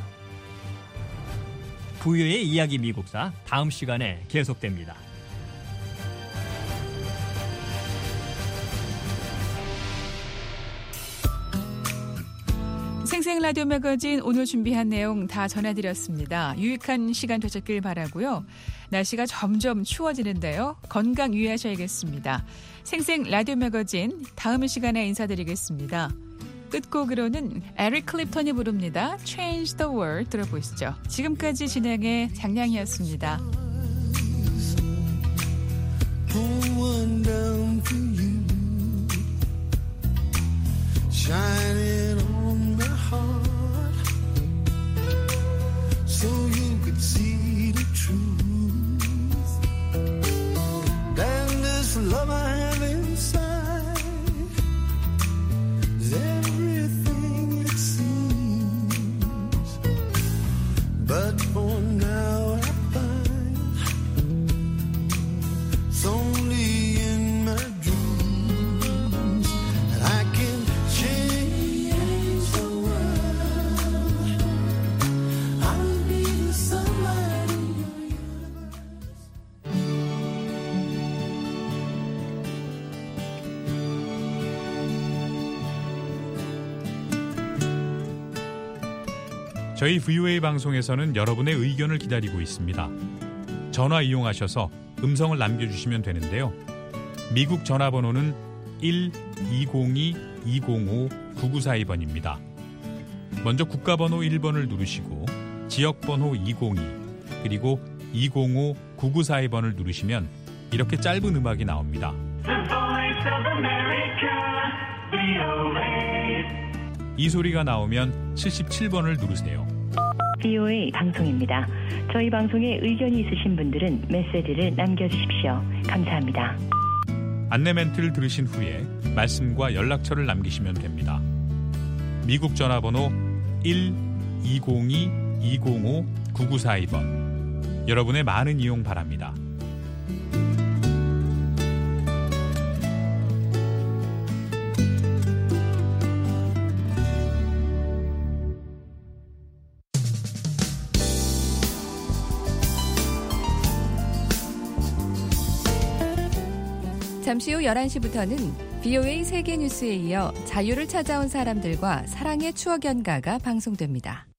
Speaker 17: 부유의 이야기 미국사 다음 시간에 계속됩니다.
Speaker 5: 생생 라디오 매거진 오늘 준비한 내용 다 전해드렸습니다. 유익한 시간 되셨길 바라고요. 날씨가 점점 추워지는데요. 건강 유의하셔야겠습니다. 생생 라디오 매거진 다음 시간에 인사드리겠습니다. 끝곡으로는 에릭 클립턴이 부릅니다. Change the World 들어보시죠. 지금까지 진행의 장량이었습니다.
Speaker 6: Shining on my heart so you could see the truth. And this love I have inside is everything it seems. But for now I find it's only in my dreams that I can change the world. I'll be the sunlight in your
Speaker 18: 저희 VOA 방송에서는 여러분의 의견을 기다리고 있습니다. 전화 이용하셔서 음성을 남겨주시면 되는데요. 미국 전화번호는 1-202-205-9942번입니다. 먼저 국가번호 1번을 누르시고 지역번호 202 그리고 205-9942번을 누르시면 이렇게 짧은 음악이 나옵니다. 이 소리가 나오면 77번을 누르세요.
Speaker 21: VOA 방송입니다. 저희 방송에 의견이 있으신 분들은 메시지를 남겨주십시오. 감사합니다.
Speaker 18: 안내 멘트를 들으신 후에 말씀과 연락처를 남기시면 됩니다. 미국 전화번호 1-202-205-9942번. 여러분의 많은 이용 바랍니다.
Speaker 3: 잠시 후 11시부터는 VOA 세계뉴스에 이어 자유를 찾아온 사람들과 사랑의 추억 연가가 방송됩니다.